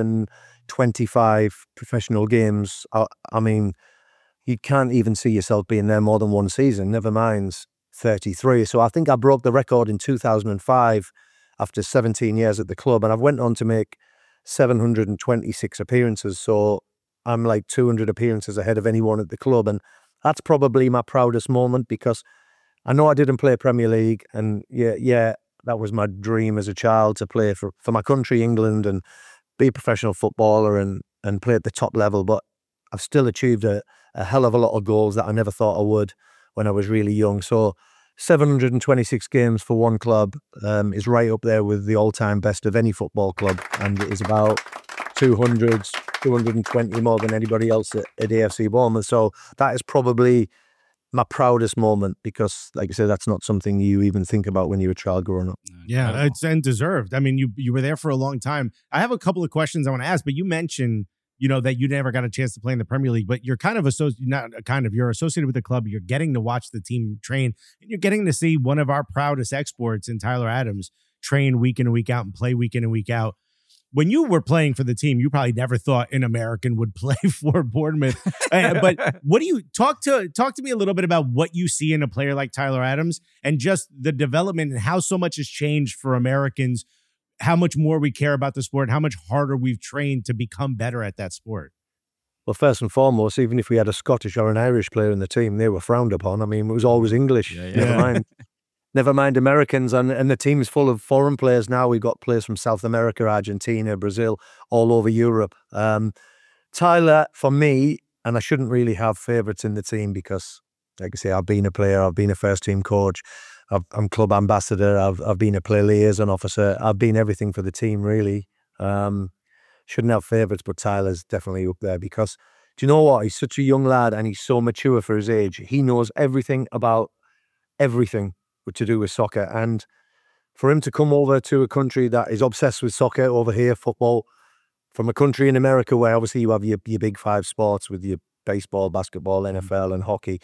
twenty-five professional games. I, I mean, you can't even see yourself being there more than one season, never mind thirty-three. So I think I broke the record in two thousand five after seventeen years at the club, and I've went on to make seven hundred twenty-six appearances. So I'm like two hundred appearances ahead of anyone at the club, and that's probably my proudest moment because I know I didn't play Premier League, and yeah, yeah, that was my dream as a child to play for, for my country, England, and be a professional footballer and, and play at the top level. But I've still achieved a, a hell of a lot of goals that I never thought I would when I was really young. So seven hundred twenty-six games for one club um, is right up there with the all-time best of any football club, and it is about two hundred, two hundred twenty more than anybody else at, at A F C Bournemouth. So that is probably my proudest moment because, like I said, that's not something you even think about when you're a child growing up. Yeah, Incredible. it's and deserved. I mean, you you were there for a long time. I have a couple of questions I want to ask, but you mentioned, you know, that you never got a chance to play in the Premier League, but you're kind of associated, not kind of, you're associated with the club. You're getting to watch the team train, and you're getting to see one of our proudest exports in Tyler Adams train week in and week out and play week in and week out. When you were playing for the team, you probably never thought an American would play for Bournemouth. Uh, but what do you talk to talk to me a little bit about what you see in a player like Tyler Adams and just the development and how so much has changed for Americans, how much more we care about the sport, how much harder we've trained to become better at that sport. Well, first and foremost, even if we had a Scottish or an Irish player in the team, they were frowned upon. I mean, it was always English. Yeah, yeah. Never Yeah. mind. Never mind Americans, and, and the team's full of foreign players now. We've got players from South America, Argentina, Brazil, all over Europe. Um, Tyler, for me, and I shouldn't really have favourites in the team because, like I say, I've been a player, I've been a first-team coach, I've, I'm club ambassador, I've I've been a player liaison officer, I've been everything for the team, really. Um, shouldn't have favourites, but Tyler's definitely up there because, do you know what? He's such a young lad and he's so mature for his age. He knows everything about everything to do with soccer, and for him to come over to a country that is obsessed with soccer over here, football, from a country in America where obviously you have your, your big five sports with your baseball, basketball, N F L and hockey.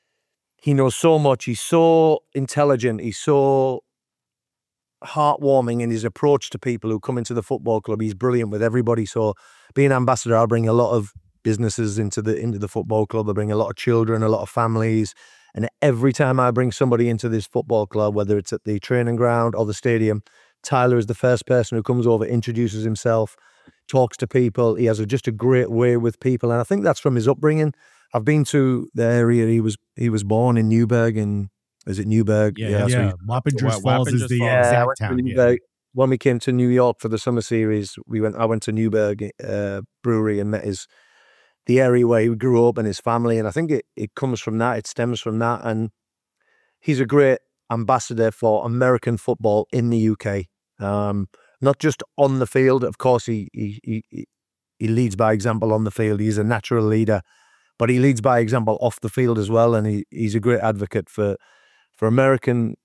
He knows so much. He's so intelligent. He's so heartwarming in his approach to people who come into the football club. He's brilliant with everybody. So being ambassador, I'll bring a lot of businesses into the into the football club. I bring a lot of children, a lot of families. And every time I bring somebody into this football club, whether it's at the training ground or the stadium, Tyler is the first person who comes over, introduces himself, talks to people. He has a, just a great way with people. And I think that's from his upbringing. I've been to the area he was he was born in Newburgh, in, is it Newburgh? Yeah, that's Yeah, where he- Wappingers Wa- Falls is Wappingers the Falls. Yeah, I exact went to town. Yeah. Newburgh. When we came to New York for the summer series, we went. I went to Newburgh uh, Brewery and met his the area where he grew up and his family. And I think it, it comes from that. It stems from that. And he's a great ambassador for American football in the U K. Um, not just on the field. Of course, he, he he he leads by example on the field. He's a natural leader, but he leads by example off the field as well. And he, he's a great advocate for for American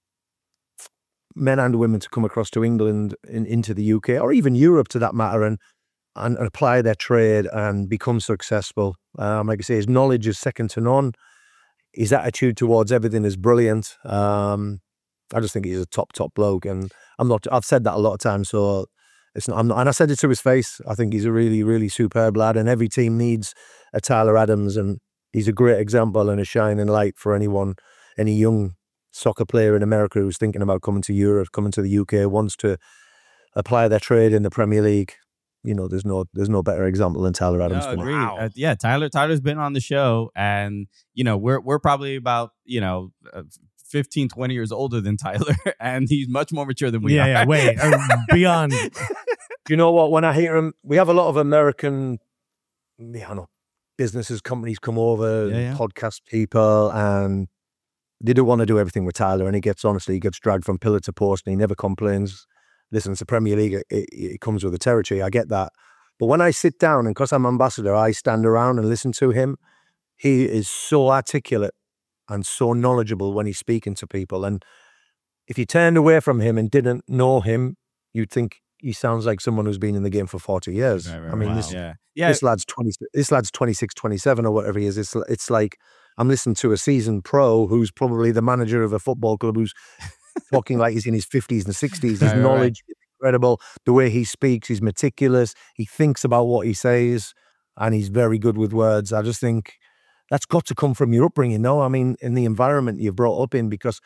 men and women to come across to England, in, into the U K, or even Europe to that matter, and and, and apply their trade and become successful. Um, like I say, his knowledge is second to none. His attitude towards everything is brilliant. Um, I just think he's a top, top bloke, and I'm not. I've said that a lot of times, so it's not. I'm not, and I said it to his face. I think he's a really, really superb lad, and every team needs a Tyler Adams, and he's a great example and a shining light for anyone, any young soccer player in America who's thinking about coming to Europe, coming to the U K, wants to apply their trade in the Premier League. You know, there's no there's no better example than Tyler Adams. No, for me. agreed. Wow. Uh, yeah, Tyler Tyler's been on the show, and you know we're we're probably about you know uh, fifteen, twenty years older than Tyler, and he's much more mature than we yeah, are. yeah, wait, uh, beyond. Do you know what? When I hear him, we have a lot of American, yeah, I know, businesses, companies come over, Yeah, yeah. podcast people, and they don't want to do everything with Tyler. And he gets, honestly, he gets dragged from pillar to post, and he never complains. Listen, it's the Premier League. It, it, it comes with the territory. I get that. But when I sit down, and because I'm ambassador, I stand around and listen to him. He is so articulate and so knowledgeable when he's speaking to people. And if you turned away from him and didn't know him, you'd think he sounds like someone who's been in the game for forty years. Right, right, I mean, right. this, yeah, yeah. this lad's twenty. This lad's twenty-six, twenty-seven, or whatever he is. It's it's like I'm listening to a seasoned pro who's probably the manager of a football club who's talking like he's in his fifties and sixties. His Right, right, knowledge is incredible. The way he speaks, he's meticulous. He thinks about what he says, and he's very good with words. I just think that's got to come from your upbringing, no? I mean, in the environment you're brought up in, because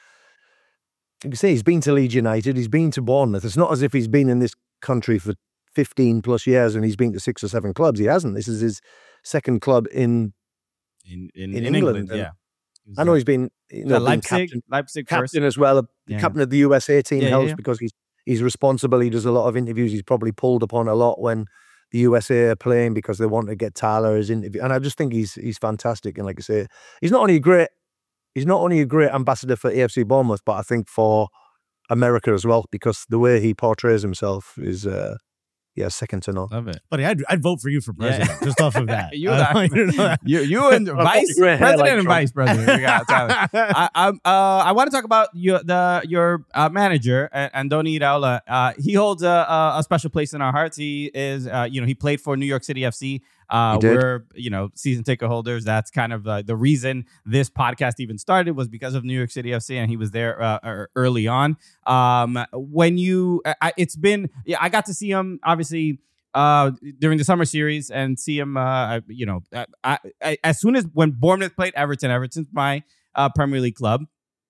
you can say he's been to Leeds United, he's been to Bournemouth. It's not as if he's been in this country for fifteen plus years and he's been to six or seven clubs. He hasn't. This is his second club in in in, in in England, England. and Yeah, He was, I know uh, he's been, you know, yeah, been Leipzig, captain, Leipzig first. captain as well. The Yeah. captain of the U S A team Yeah, yeah, helps yeah. because he's he's responsible. He does a lot of interviews. He's probably pulled upon a lot when the U S A are playing because they want to get Tyler his interview. And I just think he's he's fantastic. And like I say, he's not only a great he's not only a great ambassador for A F C Bournemouth, but I think for America as well, because the way he portrays himself is uh, yeah, second to none. Love it. Buddy, I'd, I'd vote for you for Yeah. president just off of that. You, I want you to know that. you, you and vice Your hair president like and Trump. vice president. We got Tyler. I, I, uh, I want to talk about your the your uh, manager, uh, Andoni Iraola. Uh, he holds a, a, a special place in our hearts. He is, uh, you know, he played for New York City F C. Uh, He did. we're, you know, season ticket holders. That's kind of uh, the reason this podcast even started, was because of New York City F C, and he was there uh, er- early on. Um, when you, I, it's been, yeah, I got to see him obviously uh during the summer series and see him uh you know I, I, I, as soon as when Bournemouth played Everton, Everton's my uh Premier League club,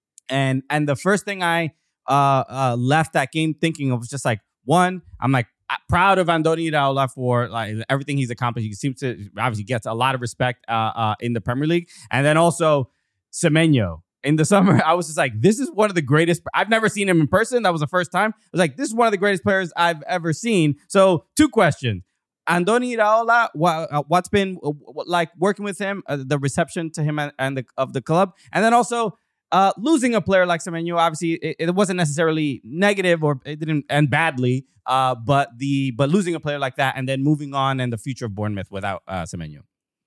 and and the first thing I uh, uh left that game thinking of was just like, one, I'm like uh, proud of Andoni Iraola for like everything he's accomplished. He seems to obviously gets a lot of respect uh, uh in the Premier League. And then also Semenyo. In the summer, I was just like, this is one of the greatest. I've never seen him in person. That was the first time. I was like, this is one of the greatest players I've ever seen. So, two questions. Andoni Iraola, what, uh, what's been uh, like working with him, uh, the reception to him and, and the, of the club? And then also, uh, losing a player like Semenyo, obviously, it, it wasn't necessarily negative or it didn't end badly, uh, but the but losing a player like that and then moving on and the future of Bournemouth without uh, Semenyo.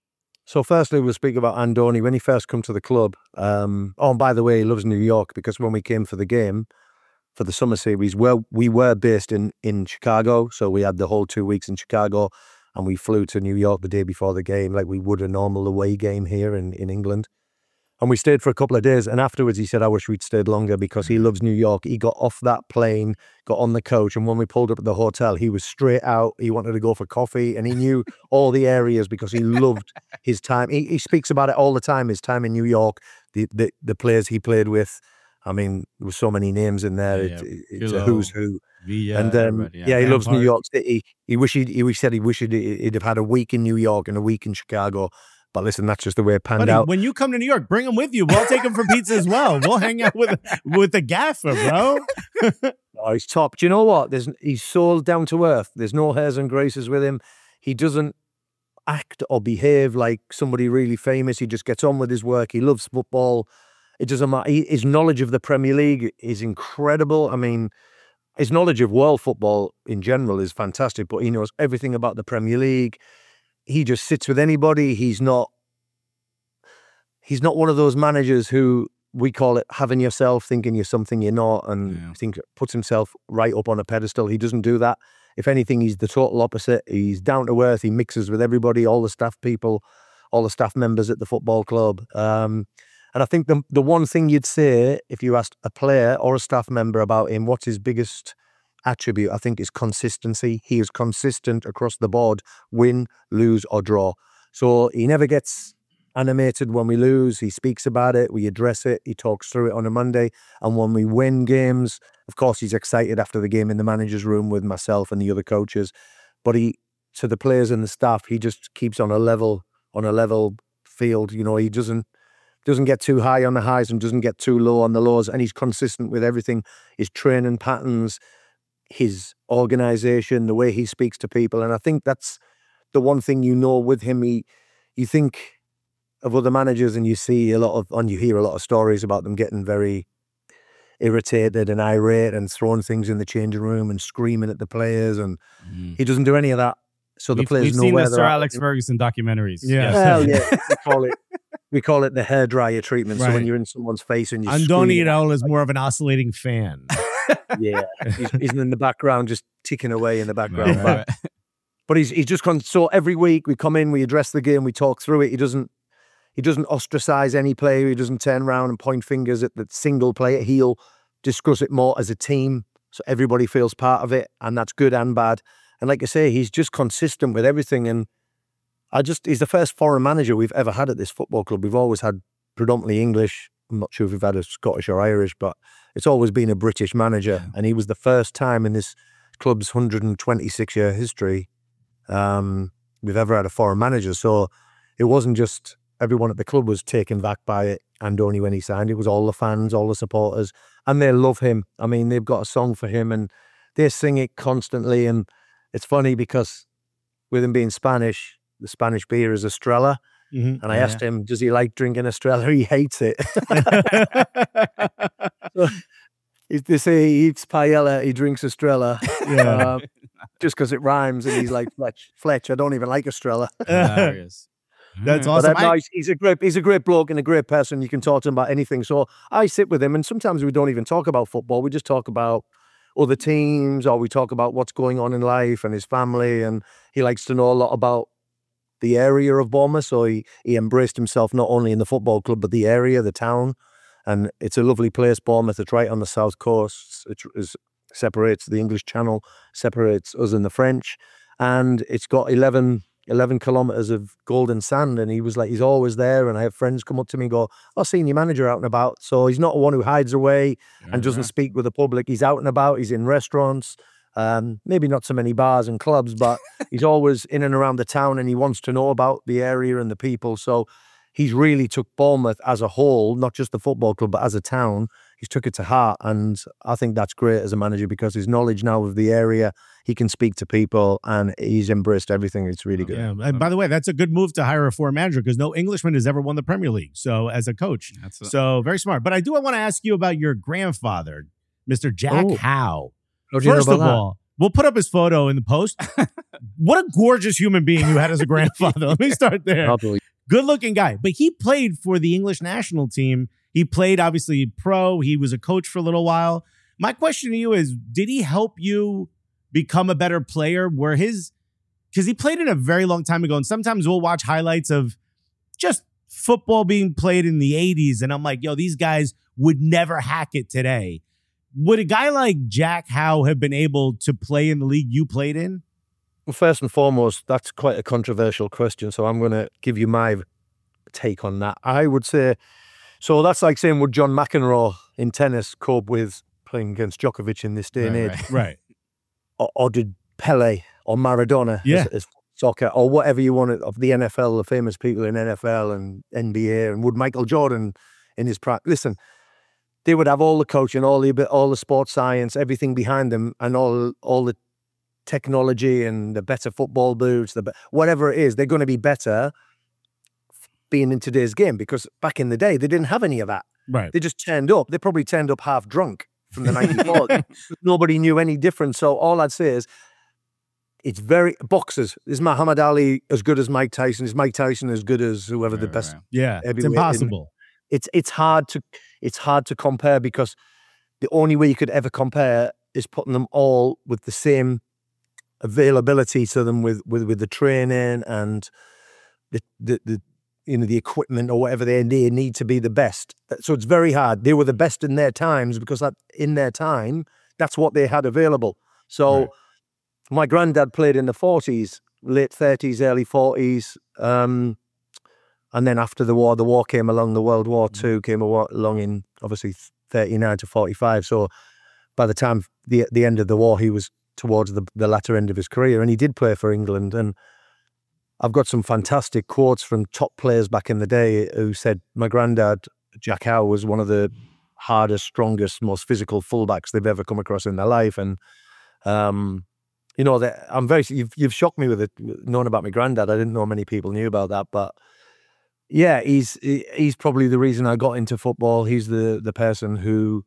So firstly, we'll speak about Andoni. When he first come to the club, um, oh, and by the way, he loves New York, because when we came for the game, for the summer series, where we were based in, in Chicago, so we had the whole two weeks in Chicago, and we flew to New York the day before the game, like we would a normal away game here in, in England. And we stayed for a couple of days, and afterwards he said, I wish we'd stayed longer, because he loves New York. He got off that plane, got on the coach, and when we pulled up at the hotel, he was straight out. He wanted to go for coffee, and he knew all the areas because he loved his time. He, he speaks about it all the time, his time in New York, the, the, the players he played with. I mean, there were so many names in there. Yeah, It, yeah. it's a Pirlo, who's who. Villa, and um, everybody, yeah, he loves New Lampard. York City. He wish he'd, he said he wished he'd, he'd have had a week in New York and a week in Chicago. But listen, that's just the way it panned Buddy, out. when you come to New York, bring him with you. We'll take him for pizza as well. We'll hang out with with the gaffer, bro. Oh, he's top. Do you know what? There's he's so down to earth. There's no hairs and graces with him. He doesn't act or behave like somebody really famous. He just gets on with his work. He loves football. It doesn't matter. He, his knowledge of the Premier League is incredible. I mean, his knowledge of world football in general is fantastic, but he knows everything about the Premier League. He just sits with anybody. He's not he's not one of those managers who we call it having yourself, thinking you're something you're not, and Yeah. think puts himself right up on a pedestal. He doesn't do that. If anything, he's the total opposite. He's down to earth. He mixes with everybody, all the staff people, all the staff members at the football club. Um, and I think the the one thing you'd say if you asked a player or a staff member about him, what's his biggest attribute, I think, is consistency. He is consistent across the board, win, lose, or draw. So he never gets animated when we lose. He speaks about it. We address it. He talks through it on a Monday. And when we win games, of course, he's excited after the game in the manager's room with myself and the other coaches. But he, to the players and the staff, he just keeps on a level, on a level field. You know, he doesn't doesn't get too high on the highs and doesn't get too low on the lows. And he's consistent with everything. His training patterns, his organization, the way he speaks to people. And I think that's the one thing you know with him. He, you think of other managers and you see a lot of, and you hear a lot of stories about them getting very irritated and irate and throwing things in the changing room and screaming at the players. And Mm. he doesn't do any of that. So the We've, players we've know seen where the they're Sir at. Alex Ferguson documentaries. Yeah. Hell yeah. We call it, we call it the hairdryer treatment. So Right. when you're in someone's face and you Andoni scream, Iraola is more of an oscillating fan. yeah, he's, he's in the background, just ticking away in the background. Right, But right, right. But he's he's just con- so every week we come in, we address the game, we talk through it. He doesn't he doesn't ostracize any player. He doesn't turn around and point fingers at the single player. He'll discuss it more as a team, so everybody feels part of it, and that's good and bad. And like I say, he's just consistent with everything. And I just, he's the first foreign manager we've ever had at this football club. We've always had predominantly English. I'm not sure if we've had a Scottish or Irish, but it's always been a British manager. Yeah. And he was the first time in this club's one hundred twenty-six year history um, we've ever had a foreign manager. So it wasn't just everyone at the club was taken back by it, and only when he signed, it was all the fans, all the supporters, and they love him. I mean, they've got a song for him and they sing it constantly. And it's funny because with him being Spanish, the Spanish beer is Estrella. Mm-hmm. And I yeah. asked him, does he like drinking Estrella? He hates it. So, they say he eats paella, he drinks Estrella. Yeah. Um, just because it rhymes, and he's like, Fletch, Fletch, I don't even like Estrella. Hilarious. That's awesome. But, uh, no, he's, he's a great, he's a great bloke and a great person. You can talk to him about anything. So I sit with him, and sometimes we don't even talk about football. We just talk about other teams, or we talk about what's going on in life and his family. And he likes to know a lot about the area of Bournemouth. So he, he embraced himself not only in the football club, but the area, the town. And it's a lovely place, Bournemouth. It's right on the south coast. It is, separates the English Channel, separates us and the French. And it's got eleven, eleven kilometres of golden sand. And he was like, he's always there. And I have friends come up to me and go, I've seen your manager out and about. So he's not one who hides away and doesn't yeah. speak with the public. He's out and about. He's in restaurants. Um, maybe not so many bars and clubs, but he's always in and around the town, and he wants to know about the area and the people. So he's really took Bournemouth as a whole, not just the football club, but as a town. He's took it to heart, and I think that's great as a manager because his knowledge now of the area, he can speak to people, and he's embraced everything. It's really good. Yeah. And by the way, that's a good move to hire a foreign manager because no Englishman has ever won the Premier League. So as a coach, that's a- so very smart. But I do want to ask you about your grandfather, Mister Jack oh. Howe. How do you First know of about all, we'll put up his photo in the post. What a gorgeous human being you had as a grandfather. Let me start there. Good looking guy. But he played for the English national team. He played obviously pro. He was a coach for a little while. My question to you is, did he help you become a better player? Were his, because he played it a very long time ago. And sometimes we'll watch highlights of just football being played in the eighties. And I'm like, yo, these guys would never hack it today. Would a guy like Jack Howe have been able to play in the league you played in? Well, first and foremost, that's quite a controversial question. So I'm going to give you my take on that. I would say, so that's like saying, would John McEnroe in tennis cope with playing against Djokovic in this day and Right, age? right. Right. Or, or did Pele or Maradona Yeah. as, as soccer, or whatever you want of the N F L, the famous people in N F L and N B A, and would Michael Jordan in his prime? Listen, they would have all the coaching, all the all the sports science, everything behind them, and all all the technology and the better football boots, the be- whatever it is, they're going to be better being in today's game, because back in the day they didn't have any of that. Right. They just turned up. They probably turned up half drunk from the ninety-four. Nobody knew any different. So all I'd say is, it's very boxers. Is Muhammad Ali as good as Mike Tyson? Is Mike Tyson as good as whoever Right, the best? right. Yeah. It's Heavyweight in- impossible. It's it's hard to it's hard to compare, because the only way you could ever compare is putting them all with the same availability to them, with with, with the training and the, the the you know the equipment or whatever they they need to be the best. So it's very hard. They were the best in their times because that in their time that's what they had available. So Right. my granddad played in the forties, late thirties, early forties. Um, And then after the war, the war came along, the World War Two came along in obviously thirty-nine to forty-five. So by the time the the end of the war, he was towards the, the latter end of his career, and he did play for England. And I've got some fantastic quotes from top players back in the day who said my granddad, Jack Howe, was one of the hardest, strongest, most physical fullbacks they've ever come across in their life. And um, you know, that I'm very you've you've shocked me with it, knowing about my granddad. I didn't know many people knew about that, but yeah, he's he's probably the reason I got into football. He's the the person who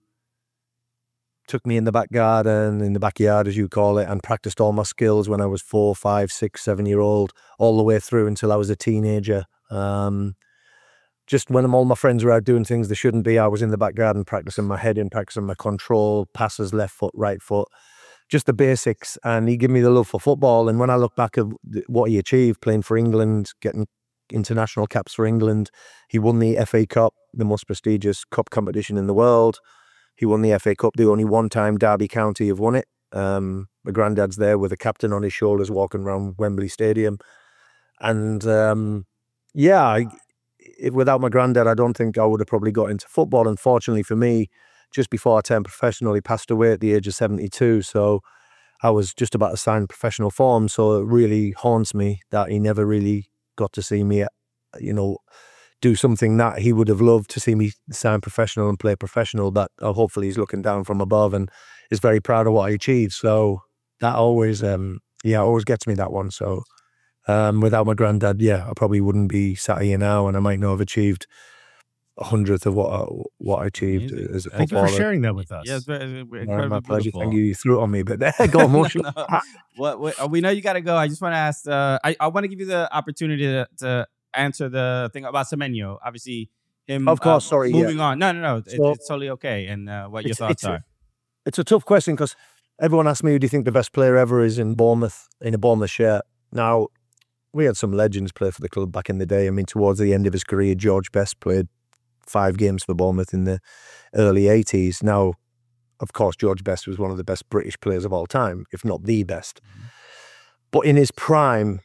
took me in the back garden, in the backyard, as you call it, and practiced all my skills when I was four, five, six, seven year old, all the way through until I was a teenager. Um, just when all my friends were out doing things they shouldn't be, I was in the back garden practicing my heading, practicing my control, passes, left foot, right foot, just the basics. And he gave me the love for football. And when I look back at what he achieved, playing for England, getting international caps for England, he won the F A Cup, the most prestigious cup competition in the world, He won the F A Cup. The only one time Derby County have won it. Um, my granddad's there with a captain on his shoulders walking around Wembley Stadium. And um, yeah, I, if, without my granddad, I don't think I would have probably got into football. Unfortunately for me, just before I turned professional, he passed away at the age of seventy-two. So I was just about to sign professional form. So it really haunts me that he never really got to see me, you know, do something that he would have loved to see me sign professional and play professional. But uh, hopefully he's looking down from above and is very proud of what I achieved. So that always, um, yeah, always gets me, that one. So um, without my granddad, yeah, I probably wouldn't be sat here now, and I might not have achieved a hundredth of what I, what I achieved Amazing. as a Thank you footballer. for sharing that with us. Yeah, it's very, it's All right, incredibly my pleasure. beautiful. Thank you. You threw it on me, but go emotional. No, no. What, what, uh, we know you got to go. I just want to ask. Uh, I, I want to give you the opportunity to, to answer the thing about Semenyo. Obviously, him. Of course, uh, sorry, yeah. Moving on. No, no, no. It, So- it's totally okay. And uh, what your It's- thoughts it's a- are. It's a tough question because everyone asks me, who do you think the best player ever is in Bournemouth, in a Bournemouth shirt? Now, we had some legends play for the club back in the day. I mean, towards the end of his career, George Best played five games for Bournemouth in the early eighties. Now, of course, George Best was one of the best British players of all time, if not the best. But in his prime,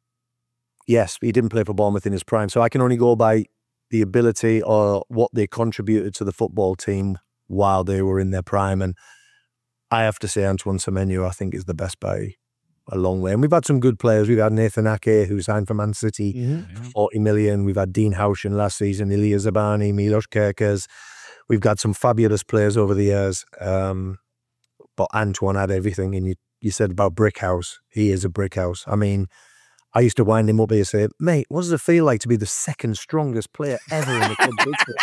yes, he didn't play for Bournemouth in his prime. So I can only go by the ability or what they contributed to the football team while they were in their prime. And I have to say Antoine Semenyo, I think, is the best by a long way. And we've had some good players. We've had Nathan Ake, who signed for Man City, Mhm. forty million. We've had Dean Howshin last season, Ilya Zabani, Milos Kerkez. We've got some fabulous players over the years. Um, but Antoine had everything. And you, you said about brick house. He is a brick house. I mean, I used to wind him up here and say, mate, what does it feel like to be the second strongest player ever in the club's history?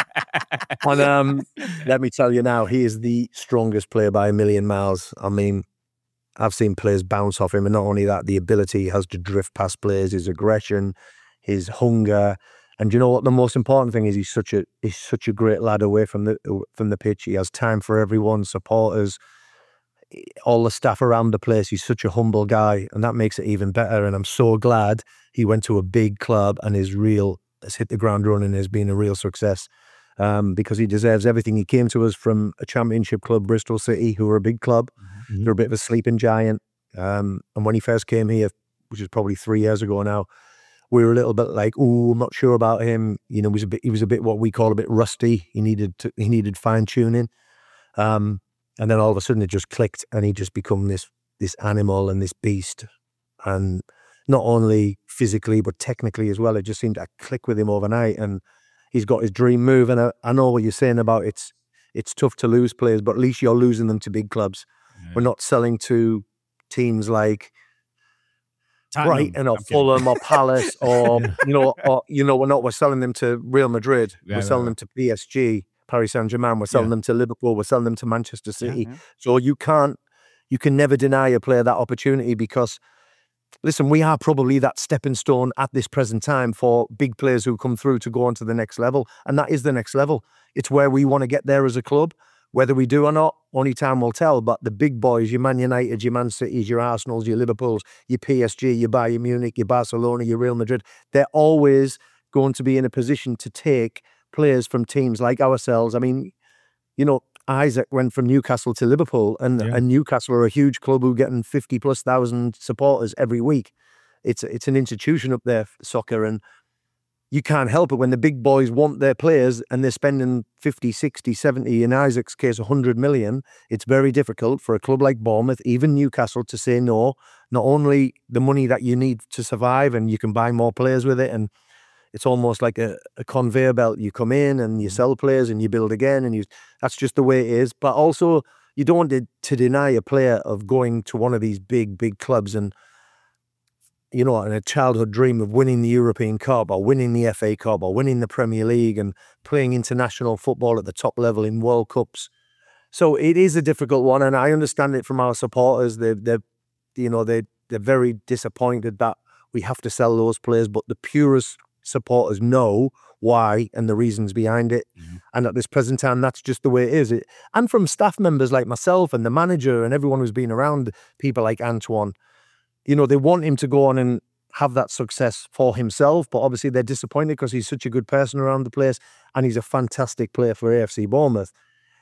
And um, let me tell you now, he is the strongest player by a million miles. I mean, I've seen players bounce off him, and not only that, the ability he has to drift past players, his aggression, his hunger. And you know what? The most important thing is he's such a he's such a great lad away from the from the pitch. He has time for everyone, supporters, all the staff around the place. He's such a humble guy, and that makes it even better. And I'm so glad he went to a big club and is real, has hit the ground running, has been a real success. Um, because he deserves everything. He came to us from a championship club, Bristol City, who were a big club. Mhm. They're a bit of a sleeping giant. Um, and when he first came here, which is probably three years ago now, we were a little bit like, oh, I'm not sure about him. You know, he was a bit, he was a bit what we call a bit rusty. He needed to, he needed fine tuning. Um, and then all of a sudden it just clicked, and he just become this this animal and this beast. And not only physically but technically as well. It just seemed to click with him overnight. And he's got his dream move. And I, I know what you're saying about it's it's tough to lose players, but at least you're losing them to big clubs. Yeah. We're not selling to teams like Tottenham. Brighton or I'm kidding. Fulham or Palace or you know, or you know, we're not. We're selling them to Real Madrid. Yeah, we're right, selling right. them to P S G, Paris Saint Germain. We're selling Yeah. them to Liverpool. We're selling them to Manchester Yeah, City. yeah. So you can't, you can never deny a player that opportunity because, listen, we are probably that stepping stone at this present time for big players who come through to go on to the next level. And that is the next level. It's where we want to get there as a club. Whether we do or not, only time will tell. But the big boys, your Man United, your Man Cities, your Arsenals, your Liverpools, your P S G, your Bayern Munich, your Barcelona, your Real Madrid, they're always going to be in a position to take players from teams like ourselves. I mean, you know, Isaac went from Newcastle to Liverpool, and, Yeah. and Newcastle are a huge club who are getting fifty plus thousand supporters every week. It's it's an institution up there, soccer, and you can't help it when the big boys want their players and they're spending fifty, sixty, seventy, in Isaac's case, one hundred million. It's very difficult for a club like Bournemouth, even Newcastle, to say no. Not only the money that you need to survive, and you can buy more players with it, and it's almost like a, a conveyor belt. You come in and you sell players and you build again, and you that's just the way it is. But also, you don't want to, to deny a player of going to one of these big, big clubs and, you know, and a childhood dream of winning the European Cup or winning the F A Cup or winning the Premier League and playing international football at the top level in World Cups. So it is a difficult one, and I understand it from our supporters. They're, they're you know, they they're very disappointed that we have to sell those players, but the purest supporters know why and the reasons behind it. Mm-hmm. And at this present time, that's just the way it is. It, and from staff members like myself and the manager and everyone who's been around, people like Antoine, you know, they want him to go on and have that success for himself, but obviously they're disappointed because he's such a good person around the place and he's a fantastic player for A F C Bournemouth.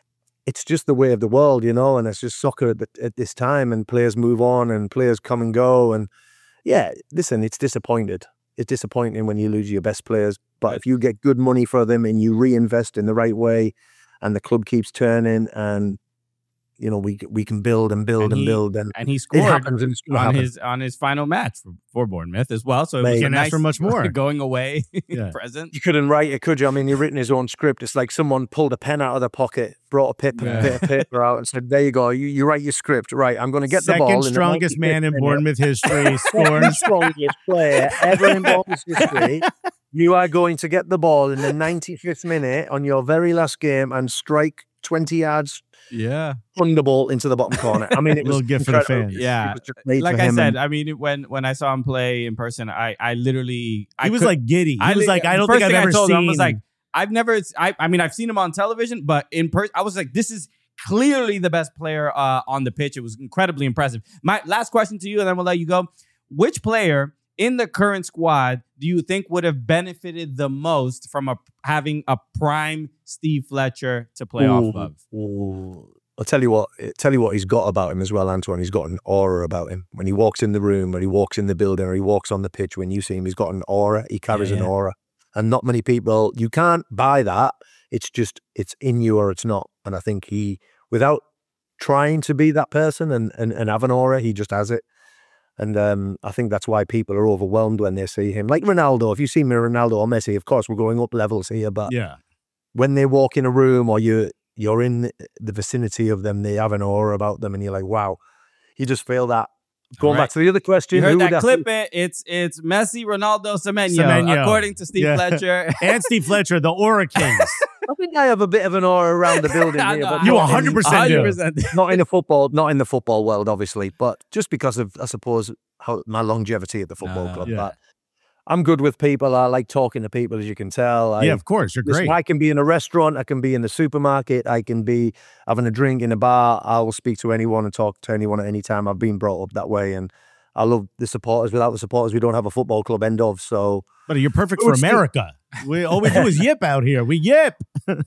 it's just the way of the world, you know, and it's just soccer at, the, at this time, and players move on and players come and go. And yeah, listen, it's disappointed. It's disappointing when you lose your best players. But if you get good money for them and you reinvest in the right way and the club keeps turning and, you know, we we can build and build and, And and he- build. And And he it scored happens and it's gonna on happen. his on his final match for, for Bournemouth as well. So it Mate, was a Can't ask nice for much more. going away Yeah. present. You couldn't write it, could you? I mean, you've written his own script. It's like someone pulled a pen out of their pocket, brought a paper, Yeah. bit of paper out and said, there you go. You, you write your script. Right, I'm going to get Second the ball. in the strongest man in ninety-fifth minute. Bournemouth history Second scores. strongest player ever in Bournemouth history. You are going to get the ball in the ninety-fifth minute on your very last game and strike twenty yards Yeah. thunderbolt into the bottom corner. I mean, it was Little gift for the incredible. fans. Yeah. It was just made Like for I him said, and- I mean, when when I saw him play in person, I I literally I He was could- like giddy. He I was li- like, I the don't first think I've thing I ever told seen. him was like, I've never. I I mean, I've seen him on television, but in person, I was like, this is clearly the best player uh, on the pitch. It was incredibly impressive. My last question to you, and then we'll let you go. Which player in the current squad do you think would have benefited the most from a having a prime Steve Fletcher to play off Ooh, of? ooh. I'll tell you what. I'll tell you what he's got about him as well, Antoine. He's got an aura about him. When he walks in the room, or he walks in the building, or he walks on the pitch. When you see him, he's got an aura. He carries Yeah, an yeah. aura, and not many people. You can't buy that. It's just it's in you or it's not. And I think he, without trying to be that person and and, and have an aura, he just has it. And um, I think that's why people are overwhelmed when they see him. Like Ronaldo. If you see me, Ronaldo or Messi, of course we're going up levels here, but yeah. when they walk in a room or you you're in the vicinity of them, they have an aura about them, and you're like, wow, you just feel that. Going right. back to the other question, You heard who that would clip? It it's it's Messi, Ronaldo, Semenyo, Semenyo. according to Steve Yeah. Fletcher. And Steve Fletcher, the Aura Kings. I think I have a bit of an aura around the building I here, know, but I- You not one hundred percent do. one hundred percent. in, not in the football, not in the football world, obviously, but just because of, I suppose, how my longevity at the football No, club. yeah. But I'm good with people. I like talking to people, as you can tell. I, Yeah, of course. You're Listen, great. I can be in a restaurant, I can be in the supermarket, I can be having a drink in a bar. I will speak to anyone and talk to anyone at any time. I've been brought up that way, and I love the supporters. Without the supporters, we don't have a football club, end of. So But you're perfect Who for would Steve- America. We, all we do is yip out here. We yip.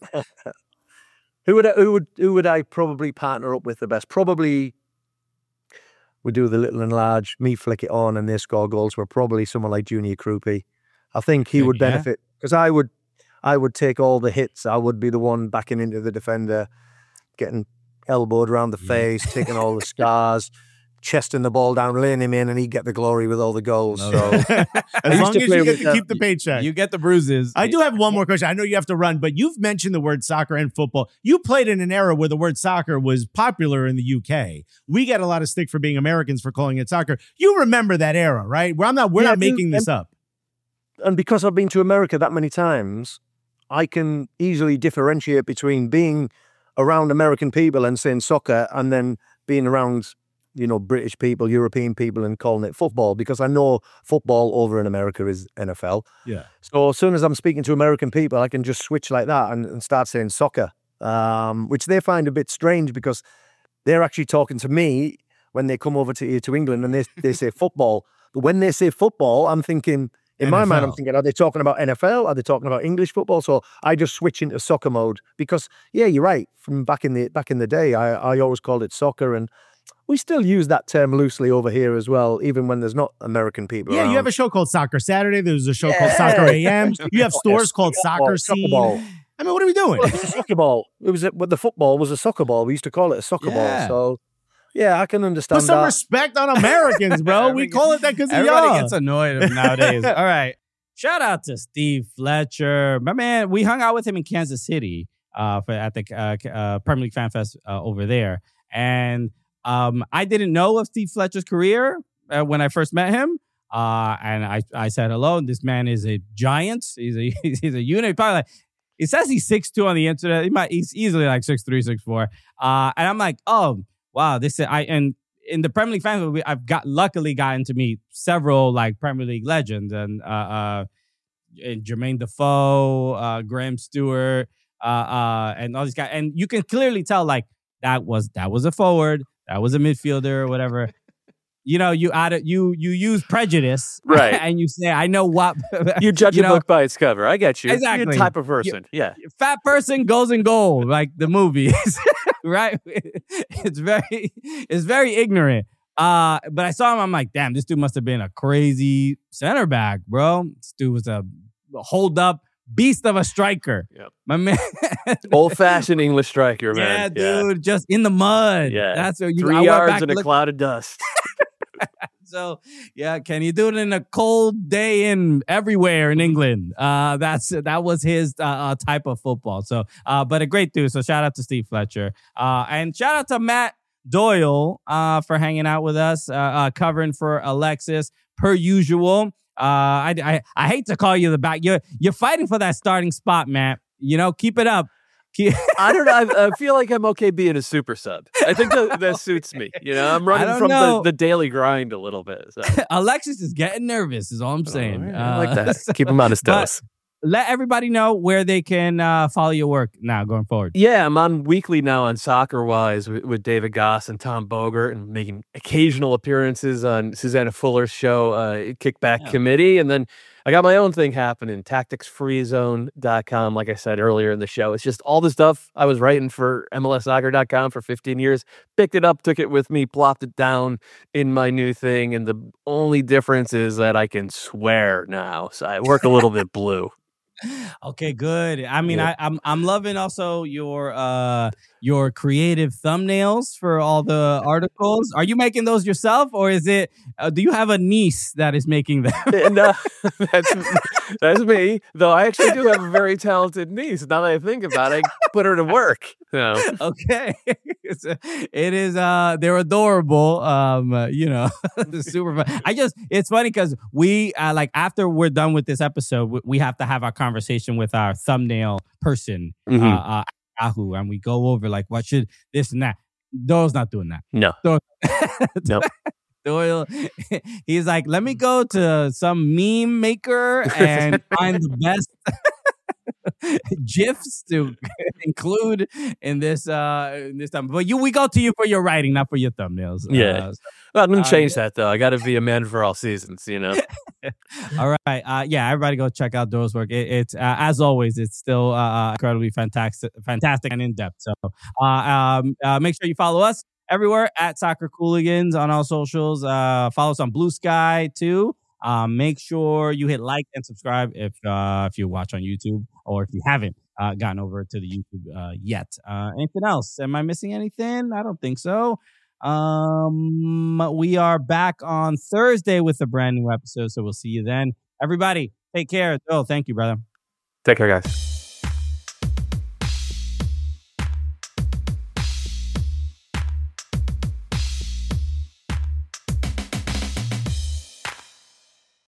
who would I, who would who would I probably partner up with the best? Probably we do the little and large, me flick it on and they score goals. We're probably someone like Junior Krupi. I think he Okay, would yeah. benefit because I would I would take all the hits. I would be the one backing into the defender, getting elbowed around the Yeah. face, taking all the scars, chesting the ball down, laying him in, and he'd get the glory with all the goals. Love So As used long to as play you get with to that. keep the paycheck. You get the bruises. I do have one more question. I know you have to run, but you've mentioned the word soccer and football. You played in an era where the word soccer was popular in the U K. We get a lot of stick for being Americans for calling it soccer. You remember that era, right? Where I'm not. We're Yeah, not I do. making this up. and because I've been to America that many times, I can easily differentiate between being around American people and saying soccer and then being around, you know, British people, European people and calling it football, because I know football over in America is N F L. Yeah. So as soon as I'm speaking to American people, I can just switch like that and, and start saying soccer, um, which they find a bit strange because they're actually talking to me when they come over to here to England and they, they say football. But when they say football, I'm thinking, in my mind, I'm N F L. thinking, are they talking about N F L? Are they talking about English football? So I just switch into soccer mode because, yeah, you're right. From back in the back in the day, I, I always called it soccer, and we still use that term loosely over here as well, even when there's not American people Yeah, around. you have a show called Soccer Saturday. There's a show called Yeah. Soccer A M. You have Yeah, stores called Soccer soccer Scene. ball. I mean, what are we doing? Well, it was a soccer ball. It was a, well, the football was a soccer ball. We used to call it a soccer Yeah. ball. So, yeah, I can understand Put some that. respect on Americans, bro. we call it that because of Everybody y'all. gets annoyed nowadays. All right. Shout out to Steve Fletcher. My man, we hung out with him in Kansas City uh, for, at the uh, uh, Premier League Fan Fest uh, over there. And um, I didn't know of Steve Fletcher's career uh, when I first met him. Uh, and I, I said hello. This man is a giant. He's a he's a unit. Probably like, it says he's six two on the internet. He might he's easily like six three, six four. Uh, and I'm like, oh wow, this is I and in the Premier League family, I've got luckily gotten to meet several like Premier League legends and uh, uh and Jermaine Defoe, uh, Graham Stewart, uh, uh, and all these guys. And you can clearly tell like that was that was a forward, that was a midfielder or whatever. you know, you out of you you use prejudice, Right. and you say, I know what You judge you a know, book by its cover. I get you. You're Exactly. a type of person. Yeah. fat person goes in gold, like the movies, right? It's very it's very ignorant. Uh, but I saw him. I'm like, damn, this dude must have been a crazy center back, bro. This dude was a hold up beast of a striker. Yep. My man. Old fashioned English striker, Yeah, man. dude, just in the mud. Yeah. That's what you. Three I went yards back in to a look- cloud of dust. So yeah, can you do it in a cold day in everywhere in England? Uh, that's that was his uh, uh, type of football. So, uh, but a great dude. So shout out to Steve Fletcher, uh, and shout out to Matt Doyle uh, for hanging out with us, uh, uh, covering for Alexis per usual. Uh, I, I I hate to call you the back. You're you're fighting for that starting spot, Matt. You know, keep it up. Keep- I don't know. I, I feel like I'm okay being a super sub. I think that, that suits me. You know, I'm running don't from know. the, the daily grind a little bit. So. Alexis is getting nervous. Is all I'm saying. All right, I like Uh, that. Keep him on his but- toes. Let everybody know where they can uh, follow your work now going forward. Yeah, I'm on weekly now on Soccer Wise with, with David Goss and Tom Bogert, and making occasional appearances on Susanna Fuller's show, uh, Kickback Yeah. Committee. And then I got my own thing happening, tactics free zone dot com. Like I said earlier in the show, it's just all the stuff I was writing for M L S soccer dot com for fifteen years. Picked it up, took it with me, plopped it down in my new thing. And the only difference is that I can swear now. So I work a little bit blue. Okay, good. I mean, Yeah. I, I'm I'm loving also your uh your creative thumbnails for all the articles. Are you making those yourself, or is it? Uh, do you have a niece that is making them? And, uh, that's that's me. Though I actually do have a very talented niece. Now that I think about it, I put her to work. So, Okay, It's a- it is. Uh, they're adorable. Um, uh, you know, super fun. I just it's funny because we uh, like after we're done with this episode, we, we have to have our conversation with our thumbnail person, Mhm. uh, uh, Yahoo, and we go over like what should this and that. Doyle's not doing that. no. Doyle, Nope. Doyle, he's like, let me go to some meme maker and find the best gifs to include in this uh in this time. But you, we go to you for your writing, not for your thumbnails. Yeah. Uh, Well, I'm gonna Uh, change that though. I got to be a man for all seasons. You know. all right. Uh, yeah, everybody go check out Doyle's work. It, it's uh, as always, it's still uh, incredibly fantastic, fantastic and in depth. So uh, um, uh, make sure you follow us everywhere at Soccer Cooligans on all socials. Uh, follow us on Blue Sky too. Um, make sure you hit like and subscribe if uh, if you watch on YouTube, or if you haven't uh, gotten over to the YouTube uh, yet. Uh, anything else? Am I missing anything? I don't think so. Um, we are back on Thursday with a brand new episode, so we'll see you then. Everybody, take care. Oh, thank you, brother. Take care, guys.